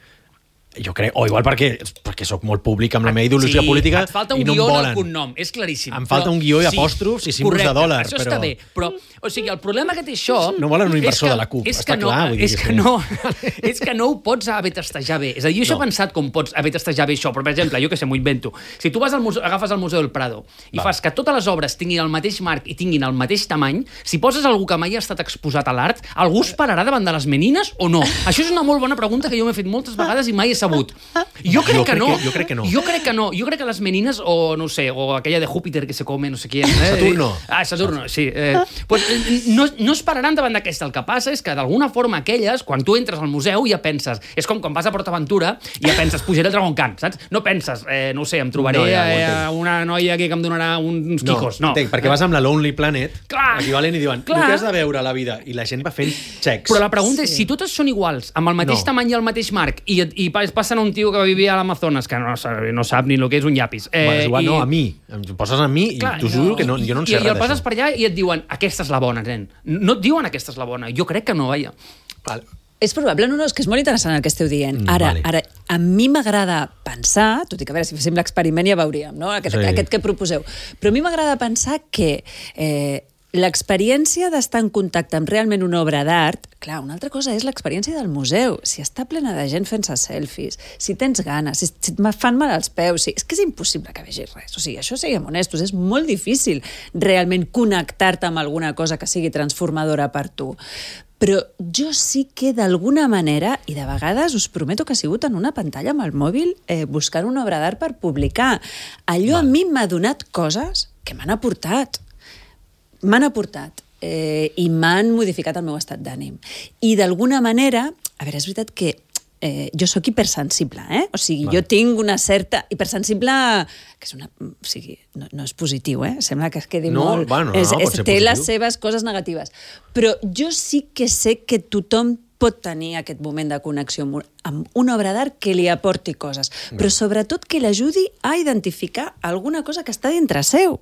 jo crec, o igual perquè, perquè sóc molt públic amb la meva ideologia sí, política et falta un i no em guió en volen. el cognom, és claríssim. Em falta però, un guió i sí, apòstrofs i símbols correcte, de dòlar. Això però... està bé, però o sigui, el problema que té això... No volen un inversor que, de la CUP, és està que no, clar. Vull dir és, que que sí. no, és que no ho pots haver testejar bé. És a dir, jo això No. he pensat com pots haver testejar bé això, però, per exemple, jo que sé, m'ho invento. Si tu vas al museu, agafes el Museu del Prado i Va. fas que totes les obres tinguin el mateix marc i tinguin el mateix tamany, si poses algú que mai ha estat exposat a l'art, algú es pararà davant de les menines o no? Això és una molt bona pregunta que jo m'he fet moltes vegades i mai he sabut. Jo crec, Jo que, crec no. que- jo crec que no. Jo crec que no. Jo crec que les menines, o no sé, o aquella de Júpiter que se come no sé quién... Eh? Saturno. Ah, Saturno, sí. Eh, pues, no, no es pararan davant d'aquesta. El que passa és que d'alguna forma aquelles, quan tu entres al museu ja penses... És com quan vas a PortAventura i ja penses, pujaré al Dragon Khan, saps? No penses, eh, no ho sé, em trobaré No, ja, ho eh, entenc. una noia que em donarà uns quicos. No, entenc, perquè vas amb la Lonely Planet, Clar. equivalent, i diuen, Clar. el que has de veure a la vida, i la gent va fent xecs. Però la pregunta és, si totes són iguals, amb el mateix No. tamany i el mateix marc, i, i passen a un tio que vivia a l'Amazones, que no, no sap ni el que és un llapis. Eh, bueno, és igual, i... no, a mi. Em poses a mi Clar, i t'ho juro que no, jo no en sé I, res I el passes d'això. per allà i et diuen, aquesta és la bona, nen. No et diuen aquesta és la bona. Jo crec que no, vaja. Val. És probable, no, no, és que és molt interessant el que esteu dient. Mm, Ara, vale. ara, a mi m'agrada pensar, tot i que a veure, si féssim l'experiment ja veuríem, no? Aquest, Sí. aquest que proposeu. Però a mi m'agrada pensar que eh, l'experiència d'estar en contacte amb realment una obra d'art, clar, una altra cosa és l'experiència del museu. Si està plena de gent fent-se selfies, si tens ganes, si, si et fan mal als peus, si, és que és impossible que vegis res. O sigui, això siguem honestos, és molt difícil realment connectar-te amb alguna cosa que sigui transformadora per tu. Però jo sí que d'alguna manera, i de vegades us prometo que ha sigut en una pantalla amb el mòbil eh, buscant una obra d'art per publicar, allò a mi m'ha donat coses que m'han aportat. M'han aportat eh, i m'han modificat el meu estat d'ànim. I d'alguna manera, a veure, és veritat que eh, jo sóc hipersensible, eh? O sigui, Val. jo tinc una certa... Hipersensible, que és una... O sigui, no, no és positiu, eh? Sembla que es quedi No, molt... bueno, no, és, pot és, ser té positiu. les seves coses negatives. Però jo sí que sé que tothom pot tenir aquest moment de connexió amb, amb una obra d'art que li aporti coses, però sobretot que l'ajudi a identificar alguna cosa que està dintre seu.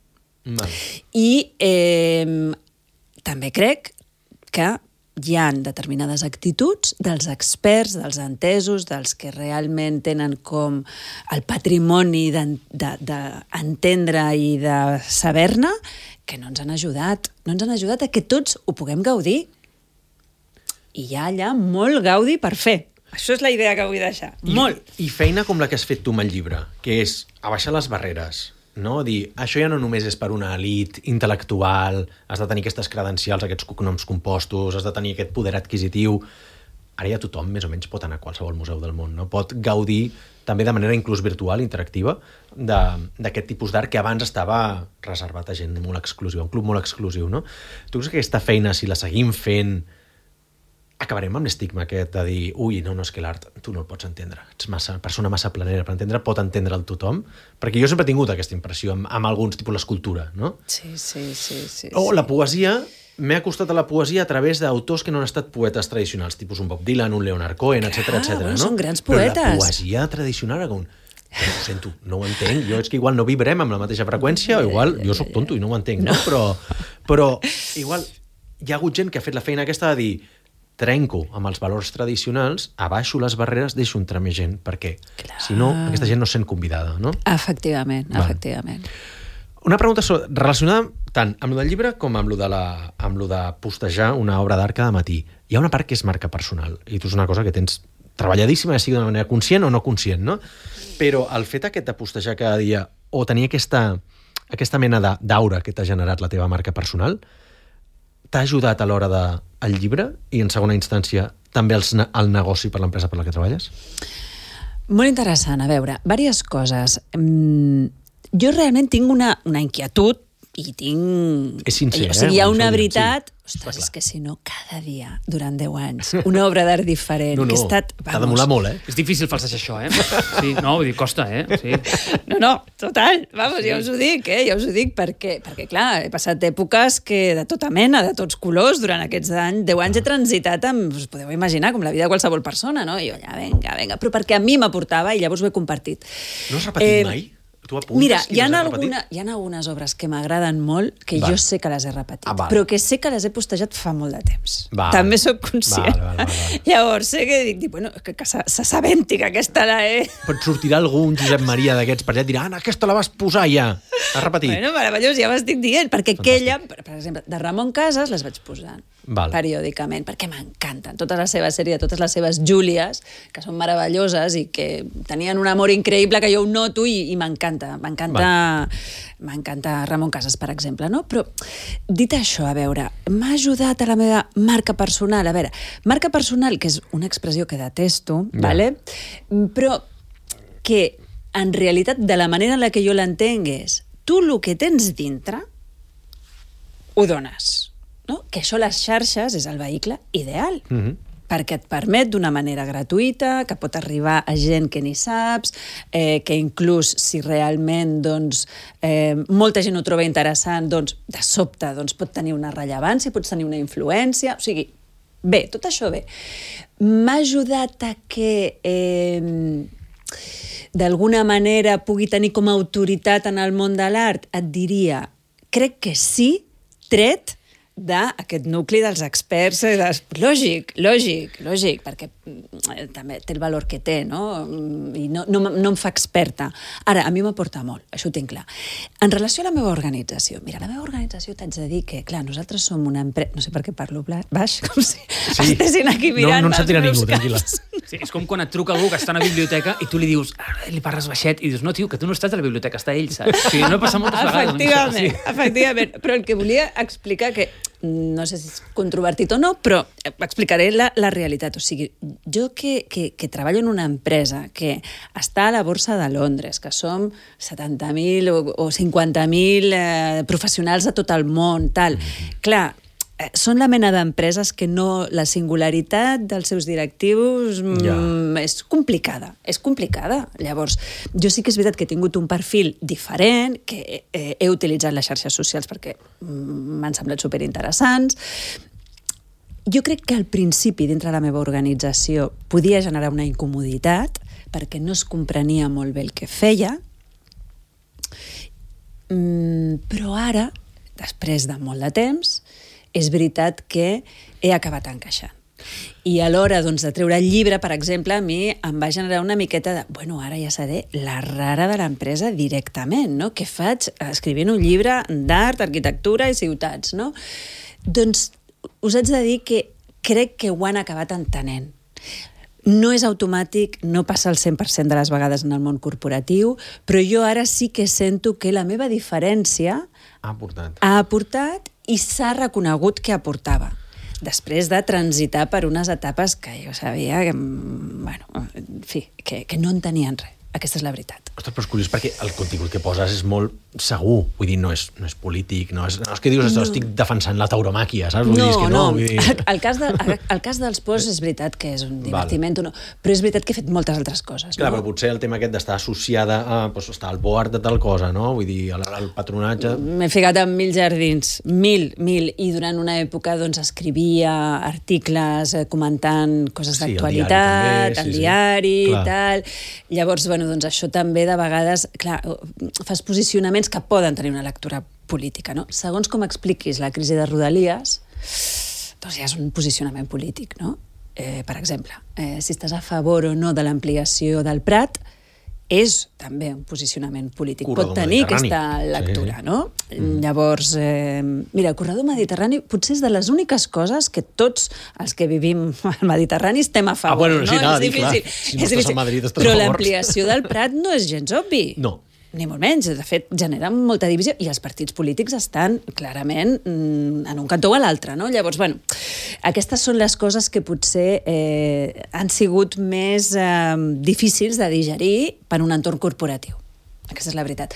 Val. I eh, també crec que hi ha determinades actituds dels experts, dels entesos, dels que realment tenen com el patrimoni d'entendre i de saber-ne, que no ens han ajudat. No ens han ajudat a que tots ho puguem gaudir. I hi ha allà molt gaudi per fer. Això és la idea que vull deixar. I, Molt. I feina com la que has fet tu amb el llibre, que és abaixar les barreres, no? Dir, això ja no només és per una elit intel·lectual, has de tenir aquestes credencials, aquests cognoms compostos, has de tenir aquest poder adquisitiu. Ara ja tothom més o menys pot anar a qualsevol museu del món, no? Pot gaudir també de manera inclús virtual, interactiva, d'aquest tipus d'art que abans estava reservat a gent molt exclusiva, un club molt exclusiu, no? Tu creus que aquesta feina, si la seguim fent, acabarem amb l'estigma aquest de dir ui, no, no, és que l'art tu no el pots entendre, ets massa, persona massa planera per entendre, pot entendre el tothom? Perquè jo sempre he tingut aquesta impressió amb, amb alguns tipus l'escultura, no? Sí, sí, sí. sí O sí. la poesia, m'he acostat a la poesia a través d'autors que no han estat poetes tradicionals, tipus un Bob Dylan, un Leonard Cohen, etcètera, etcètera, bueno, no? són grans Però poetes. la poesia tradicional, com Ho sento, no ho entenc. Jo és que igual no vibrem amb la mateixa freqüència, o igual jo sóc tonto i no ho entenc, no? Però, però igual hi ha hagut gent que ha fet la feina aquesta de dir trenco amb els valors tradicionals, abaixo les barreres, deixo entrar més gent, perquè Clar. si no, aquesta gent no es sent convidada, no? Efectivament, Val. efectivament. Una pregunta relacionada tant amb lo del llibre com amb lo de, la, amb lo de postejar una obra d'art cada matí. Hi ha una part que és marca personal, i tu és una cosa que tens treballadíssima, ja sigui d'una manera conscient o no conscient, no? Però el fet aquest de postejar cada dia o tenir aquesta, aquesta mena d'aura que t'ha generat la teva marca personal t'ha ajudat a l'hora del llibre i, en segona instància, també el, el negoci per l'empresa per la que treballes? Molt interessant. A veure, diverses coses. Mm, jo realment tinc una, una inquietud i tinc... És sincer, o sigui, hi ha eh? una veritat... Sí. Ostres, és que si no, cada dia, durant deu anys, una obra d'art diferent, no, no, que he estat... t'ha de molar molt, eh? És difícil falsejar això, eh? Sí, no, vull dir, costa, eh? Sí. No, no, total, vamos, sí. ja us ho dic, eh? Ja us ho dic perquè, perquè, clar, he passat èpoques que de tota mena, de tots colors, durant aquests anys, deu anys he transitat amb, us podeu imaginar, com la vida de qualsevol persona, no? I jo allà, vinga, vinga, però perquè a mi m'aportava i llavors ho he compartit. No has repetit eh, mai? Tu apuntes Mira, i hi ha, no alguna, hi ha algunes obres que m'agraden molt que val. jo sé que les he repetit, ah, però que sé que les he postejat fa molt de temps. Val. També sóc conscient. Val, val, val, val. Llavors sé que dic, bueno, que, que s'assabenti que aquesta la he... Pot sortirà algun Josep Maria d'aquests per allà i dirà, Anna, aquesta la vas posar ja. Has repetit. Bueno, meravellós, ja m'estic dient, perquè Fantàstic. aquella, per, per exemple, de Ramon Casas les vaig posant. Val. Periòdicament, perquè m'encanten. Tota la seva sèrie, totes les seves Júlies, que són meravelloses i que tenien un amor increïble que jo ho noto i, i m'encanta. M'encanta m'encanta Ramon Casas, per exemple, no? Però, dit això, a veure, m'ha ajudat a la meva marca personal. A veure, marca personal, que és una expressió que detesto, ja. vale? Però que, en realitat, de la manera en la que jo l'entenc és tu el que tens dintre ho dones. No? Que això, les xarxes, és el vehicle ideal, mm-hmm. perquè et permet d'una manera gratuïta, que pot arribar a gent que ni saps, eh, que inclús si realment doncs, eh, molta gent ho troba interessant, doncs, de sobte doncs, pot tenir una rellevància, pot tenir una influència, o sigui, bé, tot això bé. M'ha ajudat a que eh, d'alguna manera pugui tenir com a autoritat en el món de l'art? Et diria, crec que sí, tret d'aquest nucli dels experts, dels... lògic, lògic, lògic, perquè també té el valor que té, no? I no, no, no em fa experta. Ara, a mi m'aporta molt, això ho tinc clar. En relació a la meva organització, mira, la meva organització t'haig de dir que, clar, nosaltres som una empresa... No sé per què parlo baix, com si sí. estessin aquí mirant... No, no ens sentirà ningú, tranquil·la. Sí, és com quan et truca algú que està a una biblioteca i tu li dius, ah, li parles baixet, i dius, no, tio, que tu no estàs a la biblioteca, està ell, saps? O sigui, no he passat moltes vegades. Efectivament, sí. efectivament. Però el que volia explicar que no sé si és controvertit o no, però explicaré la, la realitat. O sigui, jo que, que, que treballo en una empresa que està a la borsa de Londres, que som setanta mil o, o cinquanta mil eh, professionals de tot el món, tal. Clar, eh, són la mena d'empreses que no... La singularitat dels seus directius ja. mm, és complicada, és complicada. Llavors, jo sí que és veritat que he tingut un perfil diferent, que eh, he utilitzat les xarxes socials perquè m'han semblat superinteressants. Jo crec que al principi, dintre la meva organització, podia generar una incomoditat perquè no es comprenia molt bé el que feia, mm, però ara, després de molt de temps, és veritat que he acabat encaixant. I a l'hora doncs, de treure el llibre, per exemple, a mi em va generar una miqueta de... Bueno, ara ja seré la rara de l'empresa directament, no? Què faig escrivint un llibre d'art, arquitectura i ciutats, no? Doncs us haig de dir que crec que ho han acabat entenent. No és automàtic, no passa el cent per cent de les vegades en el món corporatiu, però jo ara sí que sento que la meva diferència ha aportat, ha aportat i s'ha reconegut que aportava. Després de transitar per unes etapes que jo sabia que, bueno, en fi, que, que no entenien res. Aquesta és la veritat. Ostres, però és curiós perquè el contingut que poses és molt segur. Vull dir, no és, no és polític, no és, no és que dius no. estic defensant la tauromàquia, saps? Vull no, dir, és que no, no. Vull dir... El, cas de, el cas dels posts és veritat que és un divertiment, no, però és veritat que he fet moltes altres coses. Clar, no? Però potser el tema aquest d'estar associada a... Doncs, estar al board de tal cosa, no? Vull dir, al, al patronatge... M'he ficat en mil jardins, mil, mil, i durant una època doncs, escrivia articles comentant coses sí, d'actualitat, al diari, sí, sí, sí. tal... Llavors, bueno, bueno, doncs això també de vegades, clar, fas posicionaments que poden tenir una lectura política, no? Segons com expliquis la crisi de Rodalies, doncs ja és un posicionament polític, no? Eh, per exemple, eh, si estàs a favor o no de l'ampliació del Prat, és també un posicionament polític. Corredor Pot tenir mediterrani. aquesta lectura, sí. no? Mm. Llavors, eh, mira, el corredor mediterrani potser és de les úniques coses que tots els que vivim al Mediterrani estem a favor. Ah, bueno, no? sí, nada, és dir, clar. difícil. Si no és estàs difícil. a Madrid, estàs Però a favor. l'ampliació del Prat no és gens obvi. No. Ni molt menys. De fet, genera molta divisió i els partits polítics estan clarament mm, en un cantó o a l'altre, no? Llavors, bueno, aquestes són les coses que potser eh, han sigut més eh, difícils de digerir per un entorn corporatiu. Aquesta és la veritat.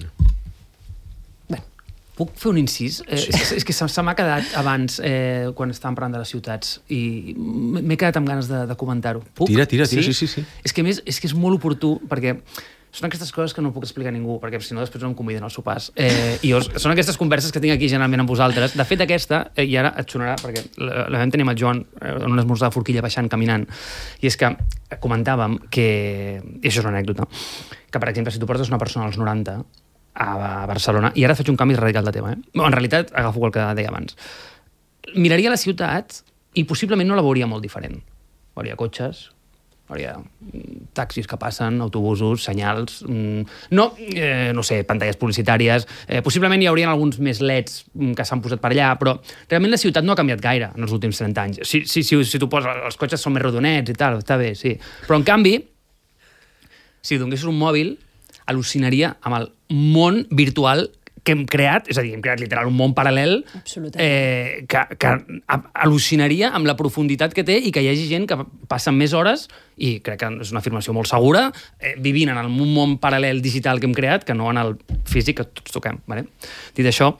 Bueno. Puc fer un incís? Eh, és, és que se, se m'ha quedat abans, eh, quan estàvem parlant de les ciutats, i m'he quedat amb ganes de, de comentar-ho. Puc? Tira, tira, tira, sí, sí, sí. És que, a més, és que és molt oportú, perquè són aquestes coses que no puc explicar a ningú, perquè si no després no em conviden als sopars. Eh, i jo, són aquestes converses que tinc aquí generalment amb vosaltres. De fet, aquesta, eh, i ara et sonarà, perquè la, la vam tenir amb el Joan eh, en un esmorzar de forquilla baixant, caminant, i és que comentàvem que, i això és una anècdota, que, per exemple, si tu portes una persona als noranta a Barcelona, i ara faig un canvi radical de tema, eh? En realitat, agafo el que deia abans. Miraria la ciutat i possiblement no la veuria molt diferent. Veuria cotxes, hauria taxis que passen, autobusos, senyals, mm, no, eh, no sé, pantalles publicitàries, eh, possiblement hi haurien alguns més L E Ds que s'han posat per allà, però realment la ciutat no ha canviat gaire en els últims trenta anys. Si, si, si, si tu poses, els cotxes són més rodonets i tal, està bé, sí. Però en canvi, si donessis un mòbil, al·lucinaria amb el món virtual que hem creat, és a dir, hem creat literal un món paral·lel eh, que, que al·lucinaria amb la profunditat que té i que hi hagi gent que passa més hores, i crec que és una afirmació molt segura, eh, vivint en el món paral·lel digital que hem creat, que no en el físic que tots toquem. Vale? Dit això,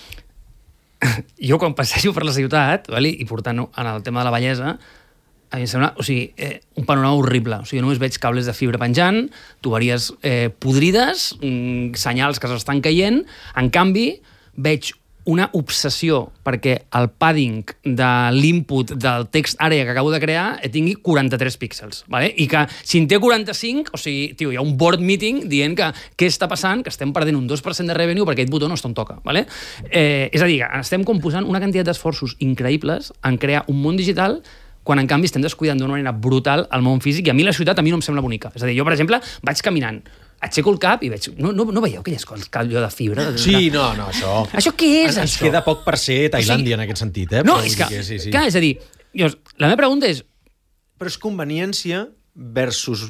jo quan passejo per la ciutat, vale, i portant en el tema de la bellesa, a mi em sembla, o sigui, eh, un panorama horrible. O sigui, només veig cables de fibra penjant, tuberies eh, podrides, mm, senyals que s'estan caient. En canvi, veig una obsessió perquè el padding de l'input del text àrea que acabo de crear tingui quaranta-tres píxels, ¿vale? I que si en té quaranta-cinc, o sigui, tio, hi ha un board meeting dient que què està passant, que estem perdent un dos per cent de revenue perquè aquest botó no està on toca, ¿vale? Eh, és a dir, que estem composant una quantitat d'esforços increïbles en crear un món digital quan en canvi estem descuidant d'una manera brutal el món físic, i a mi la ciutat a mi no em sembla bonica. És a dir, jo, per exemple, vaig caminant, aixeco el cap i veig... No, no, no veieu aquelles coses, allò de fibra? De... Sí, no, no, això... Això què és, ens això? queda poc per ser Tailàndia, o sigui, en aquest sentit, eh? No, Però és que, que sí, sí. clar, és a dir, llavors, la meva pregunta és... Però és conveniència versus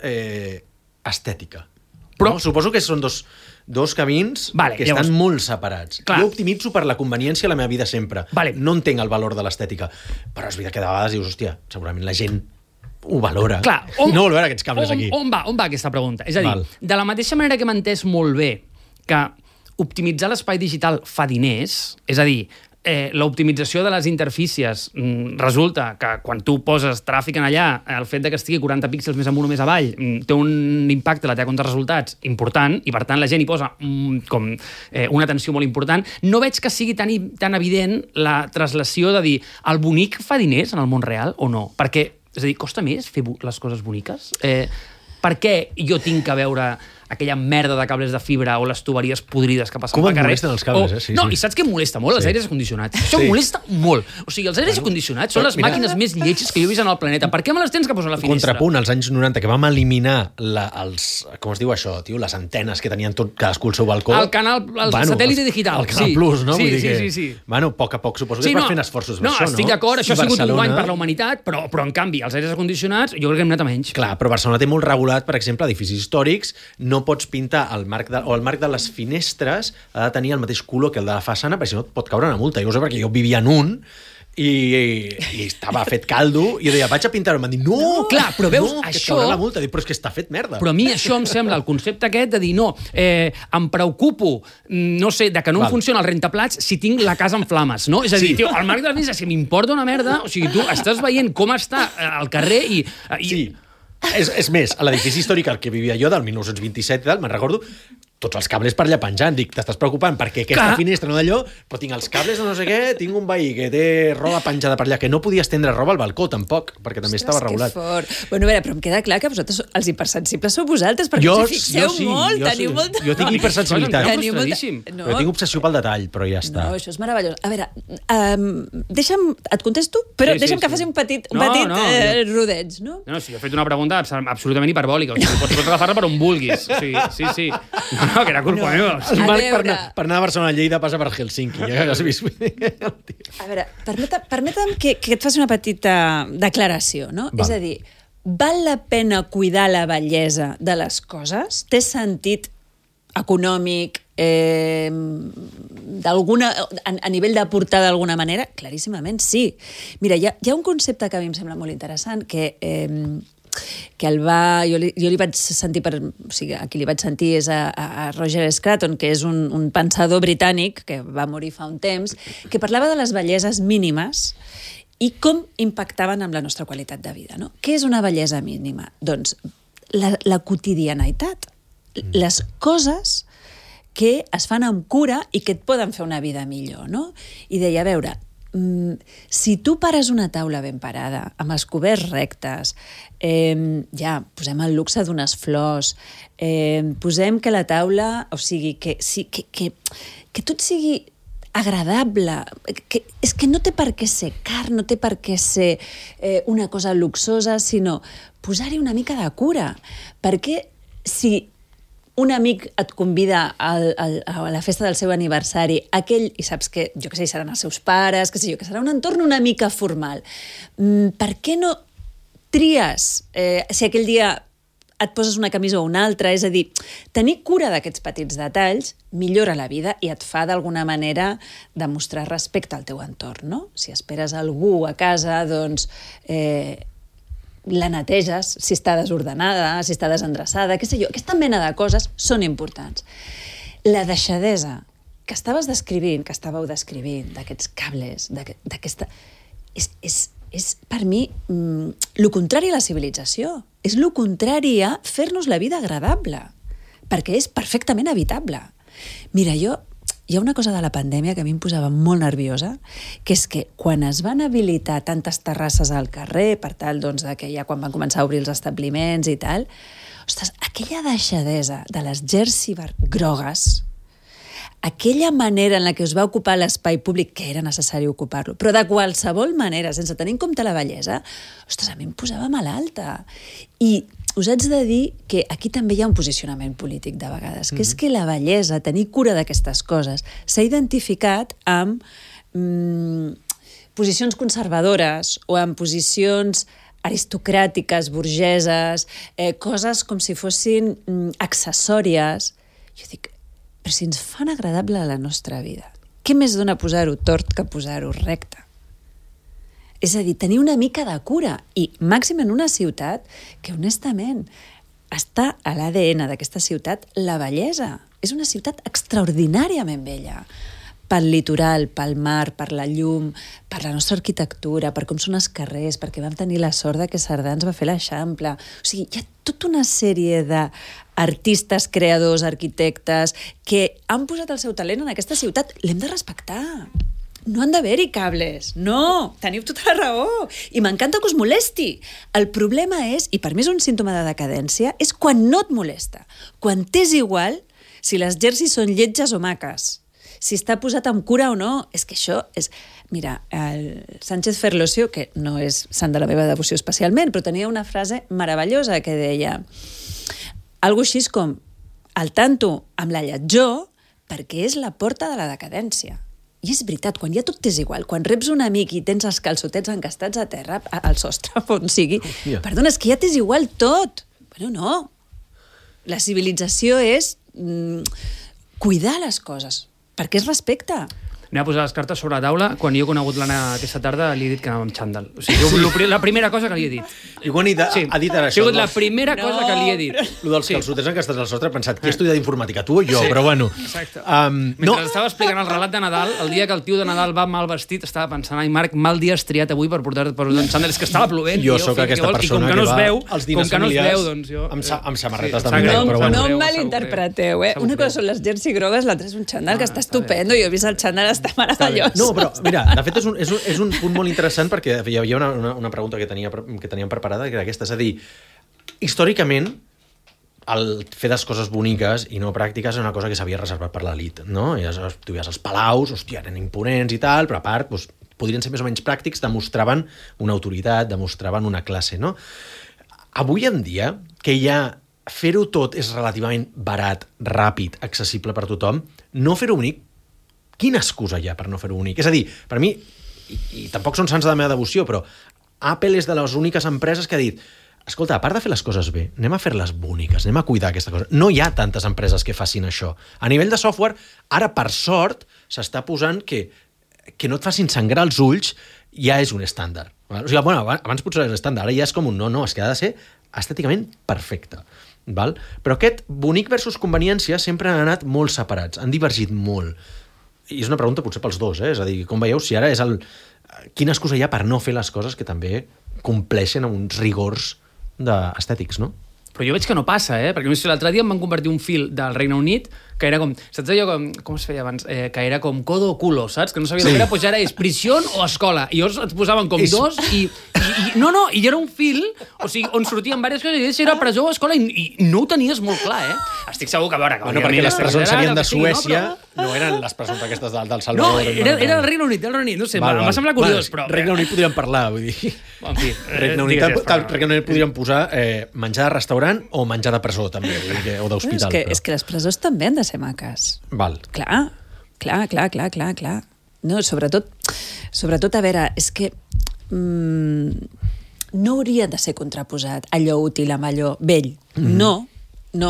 eh, estètica. Però... No? Suposo que són dos, dos camins vale, que llavors, estan molt separats. Clar. Jo optimitzo per la conveniència a la meva vida sempre. Vale. No entenc el valor de l'estètica. Però és veritat que de vegades dius, hòstia, segurament la gent ho valora. Clar, on, no vol veure aquests cables on, aquí. On va, on va aquesta pregunta? És a dir, Val. de la mateixa manera que m'he entès molt bé que optimitzar l'espai digital fa diners, és a dir, eh, l'optimització de les interfícies mm, resulta que quan tu poses tràfic en allà, el fet de que estigui quaranta píxels més amunt o més avall mm, té un impacte a la teva compte de resultats important, i per tant la gent hi posa mm, com eh, una atenció molt important. No veig que sigui tan, tan evident la translació de dir el bonic fa diners en el món real o no, perquè, és a dir, costa més fer les coses boniques? Eh, per què jo tinc que veure aquella merda de cables de fibra o les tuberies podrides que passen Com pel em carrer? molesten els cables, o... eh? Sí, no, sí. i saps què em molesta molt? Els Sí. aires condicionats. Això Sí. em molesta molt. O sigui, els aires Bueno, condicionats són però les mira- màquines més lletges que jo he vist en el planeta. Per què me les tens que posar a la finestra? Contrapunt, als anys noranta, que vam eliminar la, els, com es diu això, tio, les antenes que tenien tot, cadascú al seu balcó. El canal, el satèl·lit digital. El Canal Sí. Plus, no? Sí, Vull dir sí, que, sí, sí. Bueno, a poc a poc, suposo que Sí, es va no, fent esforços per no, això, no? estic d'acord, això I ha sigut Barcelona... un guany per la humanitat, però, però en canvi, els aires condicionats jo crec que hem anat a menys. Clar, però Barcelona té molt regulat, per exemple, edificis històrics, no pots pintar el marc de, o el marc de les finestres ha de tenir el mateix color que el de la façana, perquè si no et pot caure una multa. Jo ho sé perquè jo vivia en un i, i estava fet caldo i jo deia, vaig a pintar-ho. Em van dir, no, No, clar, però veus, no, que et això- caurà la multa. Dic, però és que està fet merda. Però a mi això em sembla, el concepte aquest de dir, no, eh, em preocupo, no sé, de que no Val. em funciona el rentaplats si tinc la casa en flames, no? És a dir, Sí. tio, el marc de la mesa, si m'importa una merda, o sigui, tu estàs veient com està al carrer i... i Sí. És, és més, a l'edifici històric al que vivia jo, del dinou vint-i-set i tal, me'n recordo, tots els cables per allà penjant. Dic, t'estàs preocupant perquè aquesta Clar. finestra no d'allò, però tinc els cables de no sé què, tinc un veí que té roba penjada per allà, que no podia estendre roba al balcó, tampoc, perquè també Ostres, estava regulat. que fort. Bueno, a veure, però em queda clar que vosaltres, els hipersensibles, sou vosaltres, perquè Jo, us hi fixeu jo sí, molt, jo teniu sí. molta... Jo tinc hipersensibilitat. Teniu frustradíssim. No, Jo tinc obsessió pel detall, però ja està. no, això és meravellós. A veure, um, deixa'm... Et contesto? Però Sí, sí, deixa'm que sí. faci un petit, un No, petit no, eh, jo- rodeig, no? No, no, si jo he fet una pregunta abs- absolutament hiperbòlica. O sigui, pots, pots agafar-la per on vulguis. O sigui, sí, sí. No, no, que era culpa No. meva. El A Marc, per, veure. anar, per anar a Barcelona Lleida passa per Helsinki. Ja has vist? A veure, permetem, permetem que, que et faci una petita declaració, no? Val. És a dir, val la pena cuidar la bellesa de les coses? Té sentit econòmic, eh, d'alguna, a, a nivell d'aportar d'alguna manera? Claríssimament sí. Mira, hi ha, hi ha un concepte que a mi em sembla molt interessant, que... Eh, que el va, jo, li, jo li vaig sentir, per, o sigui, a qui li vaig sentir és a, a Roger Scruton, que és un, un pensador britànic que va morir fa un temps, que parlava de les belleses mínimes i com impactaven amb la nostra qualitat de vida. No? Què és una bellesa mínima? Doncs la, la quotidianitat, les coses que es fan amb cura i que et poden fer una vida millor. No? I deia, a veure, si tu pares una taula ben parada, amb els coberts rectes, eh, ja, posem el luxe d'unes flors, eh, posem que la taula, o sigui, que, sí, que, que, que tot sigui agradable, que, és que no té per què ser car, no té per què ser eh, una cosa luxosa, sinó posar-hi una mica de cura, perquè si un amic et convida al, al, a la festa del seu aniversari, aquell, i saps que, jo què sé, seran els seus pares, que sé jo, que serà un entorn una mica formal. Mm, per què no tries, eh, si aquell dia et poses una camisa o una altra? És a dir, tenir cura d'aquests petits detalls millora la vida i et fa d'alguna manera demostrar respecte al teu entorn, no? Si esperes algú a casa, doncs... Eh, la neteges, si està desordenada, si està desendreçada, què sé jo. Aquesta mena de coses són importants. La deixadesa que estaves descrivint, que estàveu descrivint, d'aquests cables, d'aquesta... És, és, és, per mi, mm, lo contrari a la civilització. És lo contrari a fer-nos la vida agradable, perquè és perfectament evitable. Mira, jo... Hi ha una cosa de la pandèmia que a mi em posava molt nerviosa, que és que quan es van habilitar tantes terrasses al carrer, per tal, doncs, que ja quan van començar a obrir els establiments i tal, ostres, aquella deixadesa de les jersey grogues, aquella manera en la que us va ocupar l'espai públic, que era necessari ocupar-lo, però de qualsevol manera, sense tenir en compte la bellesa, ostres, a mi em posava malalta. I us haig de dir que aquí també hi ha un posicionament polític de vegades, que és que la bellesa, tenir cura d'aquestes coses, s'ha identificat amb mm, posicions conservadores o amb posicions aristocràtiques, burgeses, eh, coses com si fossin mm, accessòries. Jo dic, però si ens fan agradable a la nostra vida, què més dona posar-ho tort que posar-ho recte? És a dir, tenir una mica de cura, i màxim en una ciutat que, honestament, està a l'A D N d'aquesta ciutat la bellesa. És una ciutat extraordinàriament bella. Pel litoral, pel mar, per la llum, per la nostra arquitectura, per com són els carrers, perquè vam tenir la sort de que Cerdà ens va fer l'Eixample. O sigui, hi ha tota una sèrie d'artistes, creadors, arquitectes, que han posat el seu talent en aquesta ciutat. L'hem de respectar. No han d'haver-hi cables, no, teniu tota la raó, i m'encanta que us molesti. El problema és, i per mi és un símptoma de decadència, és quan no et molesta, quan t'és igual si les jerseys són lletges o maques, si està posat amb cura o no. És que això és... Mira, el Sánchez Ferlosio, que no és sant de la meva devoció especialment, però tenia una frase meravellosa que deia algo així com, al tanto amb la lletjor, perquè és la porta de la decadència. I és veritat, quan ja tot t'és igual, quan reps un amic i tens els calçotets encastats a terra, al sostre, on sigui, Hòstia. perdona, és que ja t'és igual tot. Bueno, no. La civilització és mm, cuidar les coses, perquè és respecte. Anem a posar les cartes sobre la taula. Quan jo he conegut l'Anna aquesta tarda, li he dit que anava amb xandall. O sigui, jo, sí. la primera cosa que li he dit. I quan ha, sí. ha dit ara això... Ha sigut la primera no, cosa que li he dit. Lo dels sí. calçoters encastats al sostre, he pensat, qui ha estudiat informàtica, tu o jo? Sí. Però bueno... Exacte. Um, Mentre no. estava explicant el relat de Nadal, el dia que el tio de Nadal va mal vestit, estava pensant, ai, Marc, mal dia has triat avui per portar-te per un xandall. És que estava plovent. Jo sóc aquesta persona que, que va veu, als diners familiars doncs jo... amb, sa, amb samarretes sí. de Miquel. No, però bueno. no em malinterpreteu, eh? Una cosa són les jersey grogues, l'altra és un xandall que està estupendo. Jo he vist el xandall, està meravellós. No, però mira, de fet, és un, és un, és un punt molt interessant perquè hi havia una, una, una pregunta que, tenia, que teníem preparada, que era aquesta, és a dir, històricament, el fer les coses boniques i no pràctiques és una cosa que s'havia reservat per l'elit, no? I llavors, tu veies els palaus, hòstia, eren imponents i tal, però a part, doncs, podrien ser més o menys pràctics, demostraven una autoritat, demostraven una classe, no? Avui en dia, que ja fer-ho tot és relativament barat, ràpid, accessible per tothom, no fer-ho bonic, quina excusa hi ha per no fer-ho bonic? És a dir, per mi, i, i tampoc són sants de la meva devoció, però Apple és de les úniques empreses que ha dit escolta, a part de fer les coses bé, anem a fer-les boniques, anem a cuidar aquesta cosa. No hi ha tantes empreses que facin això. A nivell de software, ara, per sort, s'està posant que, que no et facin sangrar els ulls ja és un estàndard. O sigui, bueno, abans potser era estàndard, ara ja és com un no, no, és que ha de ser estèticament perfecte. Val? Però aquest bonic versus conveniència sempre han anat molt separats, han divergit molt. I és una pregunta potser pels dos, eh? És a dir, com veieu, si ara és el... Quina excusa hi ha per no fer les coses que també compleixen amb uns rigors estètics, no? Però jo veig que no passa, eh? Perquè l'altre dia em van convertir un fil del Regne Unit que era com, saps allò com, com es feia abans? Eh, que era com codo o culo, saps? Que no sabia sí. que era, doncs ara és prisió o escola. I llavors et posaven com és... dos i, i, i... No, no, i era un fil, o sigui, on sortien diverses coses i si era presó o escola i, i no ho tenies molt clar, eh? Estic segur que, a veure... Que bueno, perquè les presons serien de Suècia, no, però... no eren les presons aquestes del, del Salvador. No, era, era el Regne Unit, el Regne Unit, no sé, val, em va semblar curiós, però... Regne Unit podríem parlar, vull dir... En fi, Regne Unit, tal, tal, Regne Unit podríem posar eh, menjar de restaurant o menjar de presó, també, vull dir, o d'hospital. És que, però... és que les presons també han de ser maques. Val. Clar, clar, clar, clar, clar, clar. No, sobretot, sobretot, a veure, és que mmm, no hauria de ser contraposat allò útil amb allò vell. Mm. No, no.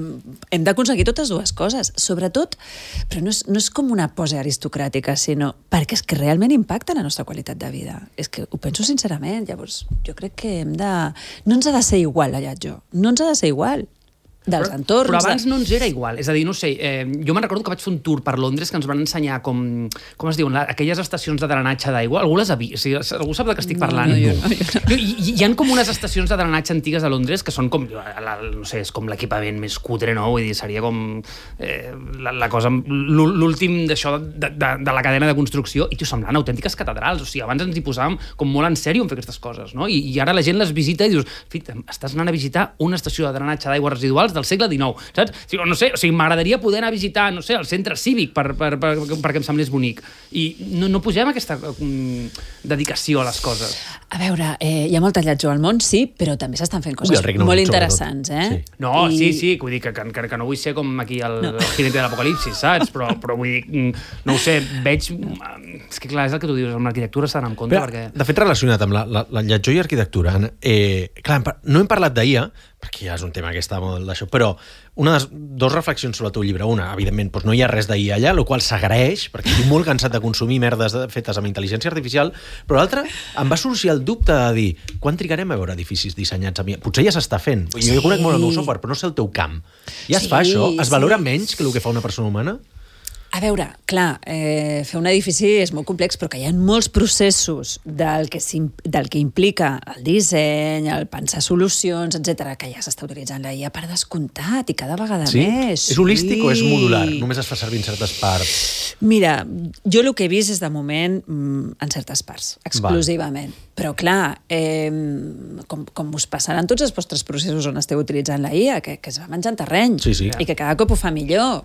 Hem d'aconseguir totes dues coses, sobretot, però no és, no és com una pose aristocràtica, sinó perquè és que realment impacta la nostra qualitat de vida. És que ho penso sincerament, llavors jo crec que hem de... No ens ha de ser igual allà jo, no ens ha de ser igual. Dels però, entorns... Però abans de... no ens era igual. És a dir, no sé, eh, jo me'n recordo que vaig fer un tour per Londres que ens van ensenyar com, com es diuen, la, aquelles estacions de drenatge d'aigua. Algú les ha vist? O sigui, algú sap de què estic parlant? No, no, no, no, no. Hi, hi ha com unes estacions de drenatge antigues a Londres que són com, la, no sé, és com l'equipament més cutre, no? Vull dir, seria com eh, la, la cosa, l'últim d'això de, de, de la cadena de construcció i t'ho semblant autèntiques catedrals. O sigui, abans ens hi posàvem com molt en sèrio en fer aquestes coses, no? I, i ara la gent les visita i dius, fita, estàs anant a visitar una estació de drenatge d'aigües residuals del segle dinou. Saps? No sé, o sigui, m'agradaria poder anar a visitar, no sé, el centre cívic per, per, per, perquè em semblés bonic. I no, no posem aquesta um, dedicació a les coses. A veure, eh, hi ha molta lletjor al món, sí, però també s'estan fent coses Ui, molt interessants, eh? Sí. No, I... sí, sí, vull dir que, que, que no vull ser com aquí el, no. el jinete de l'apocalipsis, saps? Però, però vull dir, no ho sé, veig... És que clar, és el que tu dius, amb l'arquitectura s'ha d'anar en compte, però, perquè... De fet, relacionat amb la, la, la lletjor i arquitectura, eh, clar, no hem parlat d'I A, perquè ja és un tema que està molt d'això, però una de les dos reflexions sobre el teu llibre. Una, evidentment, doncs no hi ha res d'I A allà, el qual s'agraeix, perquè estic molt cansat de consumir merdes fetes amb intel·ligència artificial, però l'altre, em va sorgir el dubte de dir, quan trigarem a veure edificis dissenyats amb I A? Potser ja s'està fent. Sí. Jo conec molt el meu software, però no sé el teu camp. Ja es sí, fa això? Es valora sí. menys que el que fa una persona humana? A veure, clar, eh, fer un edifici és molt complex, però que hi ha molts processos del que, del que implica el disseny, el pensar solucions, etcètera, que ja s'està utilitzant la I A per descomptat i cada vegada sí? més. És holístic sí. o és modular? Només es fa servir en certes parts? Mira, jo el que he vist és de moment en certes parts, exclusivament. Val. Però clar, eh, com, com us passaran tots els vostres processos on esteu utilitzant la I A, que, que es va menjant terreny sí, sí. i que cada cop ho fa millor.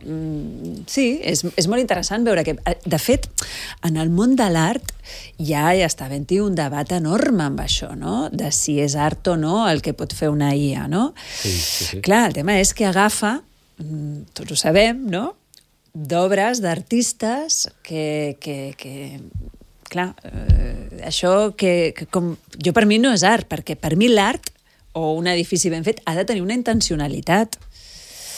Sí, és és molt interessant veure que, de fet, en el món de l'art ja hi està havent-hi un debat enorme amb això, no? De si és art o no el que pot fer una I A, no? Sí, sí, sí. Clar, el tema és que agafa, tots ho sabem, no?, d'obres d'artistes que, que, que clar, eh, això que, que com, jo per mi no és art, perquè per mi l'art o un edifici ben fet ha de tenir una intencionalitat.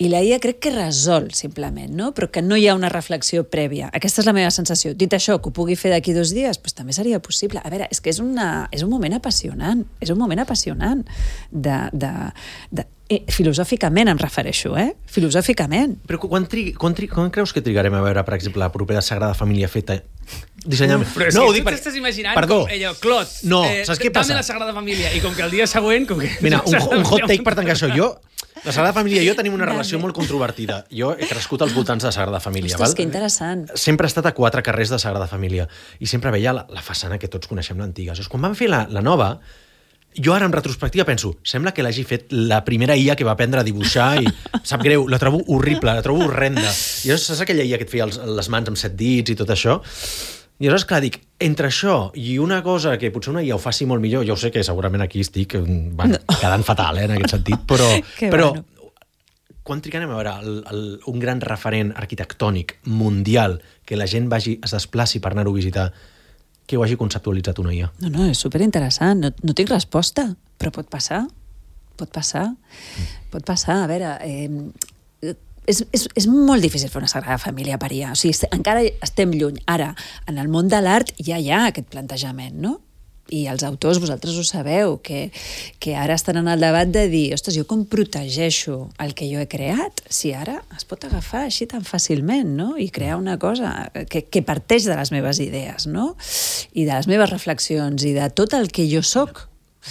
I la I A crec que resol, simplement, no? Però que no hi ha una reflexió prèvia. Aquesta és la meva sensació. Dit això, que ho pugui fer d'aquí dos dies, doncs també seria possible. A veure, és que és, una, és un moment apassionant, és un moment apassionant de... de, de eh, filosòficament em refereixo, eh? Filosòficament. Però quan, tri, quan, tri, quan creus que trigarem a veure, per exemple, la propera Sagrada Família feta dissenyament? Però és no, que ho dic tu per... t'estàs imaginant Perdó. com allò, Clot, no, eh, saps què passa? dame la Sagrada Família, i com que el dia següent... Com que Mira, un, un hot take per tancar això. Jo, la Sagrada Família i jo tenim una relació molt controvertida. Jo he crescut als voltants de la Sagrada Família. Ostres, val? que interessant. Sempre he estat a quatre carrers de Sagrada Família i sempre veia la, la façana que tots coneixem, l'antiga. Quan van fer la, la nova, jo ara en retrospectiva penso, sembla que l'hagi fet la primera I A que va aprendre a dibuixar i sap greu, la trobo horrible, la trobo horrenda. I llavors, saps aquella I A que et feia els, les mans amb set dits i tot això? I llavors, clar, dic, entre això i una cosa que potser una I A ho faci molt millor, jo sé que segurament aquí estic bueno, no. quedant fatal, eh, en aquest sentit, però, però bueno. Quan trigarem a veure el, el, un gran referent arquitectònic mundial que la gent vagi, es desplaci per anar-ho a visitar, que ho hagi conceptualitzat una I A? No, no, és superinteressant. No, no tinc resposta, però pot passar. Pot passar. Mm. Pot passar. A veure... Eh, És, és, és molt difícil fer una Sagrada Família per I A. O sigui, encara estem lluny. Ara, en el món de l'art ja hi ha aquest plantejament, no? I els autors, vosaltres ho sabeu, que, que ara estan en el debat de dir, ostres, jo com protegeixo el que jo he creat? Si ara es pot agafar així tan fàcilment, no? I crear una cosa que, que parteix de les meves idees, no? I de les meves reflexions i de tot el que jo soc.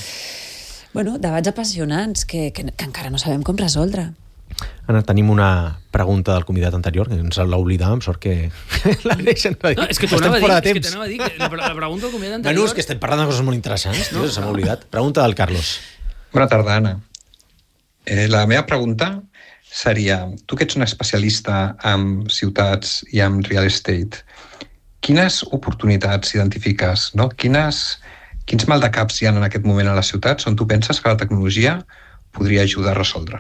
Bueno, debats apassionants que, que, que encara no sabem com resoldre. Anna, tenim una pregunta del convidat anterior, que ens l'ha oblidat, amb sort que la deixen de dir. No, és que t'ho anava, és que t'anava a dir, que la, la pregunta del convidat anterior... Bueno, és que estem parlant de coses molt interessants, tio, no, se m'ha oblidat. Pregunta del Carlos. Bona tarda, Anna. Eh, la meva pregunta seria, tu que ets un especialista en ciutats i en real estate, quines oportunitats identifiques, no? Quines, quins maldecaps hi ha en aquest moment a les ciutats on tu penses que la tecnologia podria ajudar a resoldre?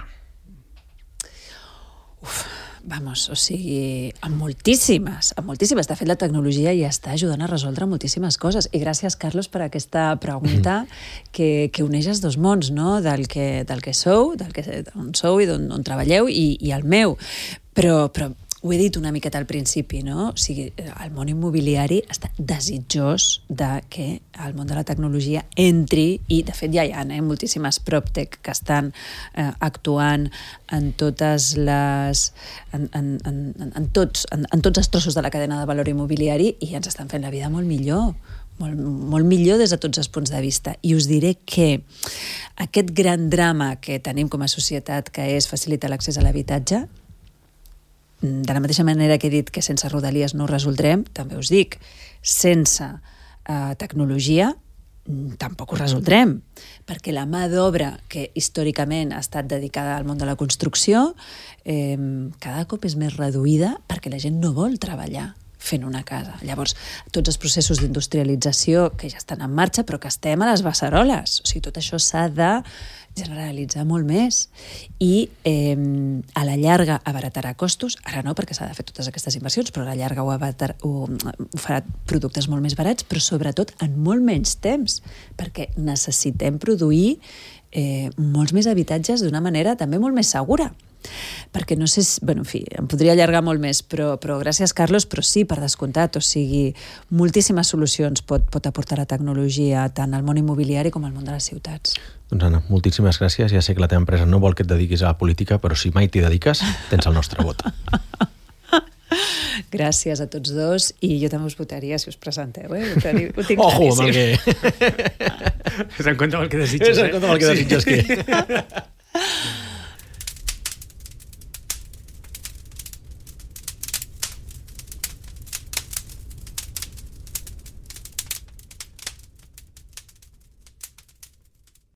Uf, vamos, o sigui, amb moltíssimes, amb moltíssimes. De fet, la tecnologia ja està ajudant a resoldre moltíssimes coses. I gràcies, Carlos, per aquesta pregunta que, que uneix els dos mons, no? Del que, del que sou, del que, on sou i d'on on treballeu, i, i el meu. Però, però ho he dit una miqueta al principi, no? O sigui, el món immobiliari està desitjós de que el món de la tecnologia entri, i de fet ja hi ha eh, moltíssimes PropTech que estan eh, actuant en totes les... En, en, en, en, tots, en, en tots els trossos de la cadena de valor immobiliari, i ens estan fent la vida molt millor. Molt, molt millor des de tots els punts de vista. I us diré que aquest gran drama que tenim com a societat, que és facilitar l'accés a l'habitatge, de la mateixa manera que he dit que sense Rodalies no ho resoldrem, també us dic, sense eh, tecnologia tampoc ho resoldrem, perquè la mà d'obra que històricament ha estat dedicada al món de la construcció eh, cada cop és més reduïda perquè la gent no vol treballar fent una casa. Llavors, tots els processos d'industrialització que ja estan en marxa, però que estem a les beceroles. O sigui, tot això s'ha de generalitzar molt més i eh, a la llarga abaratarà costos, ara no perquè s'ha de fer totes aquestes inversions, però a la llarga ho, abaratar, ho, ho farà productes molt més barats, però sobretot en molt menys temps, perquè necessitem produir eh, molts més habitatges d'una manera també molt més segura. Perquè no sé, si, bueno, en fi, em podria allargar molt més, però, però gràcies, Carlos, però sí, per descomptat, o sigui, moltíssimes solucions pot, pot aportar la tecnologia tant al món immobiliari com al món de les ciutats. Doncs Anna, moltíssimes gràcies. Ja sé que la teva empresa no vol que et dediquis a la política, però si mai t'hi dediques, tens el nostre vot. Gràcies a tots dos, i jo també us votaria si us presenteu, eh? Ho, teni, ho tinc Ojo, amb el que... És en compte amb el que desitges, eh? És en compte amb el que desitges, que...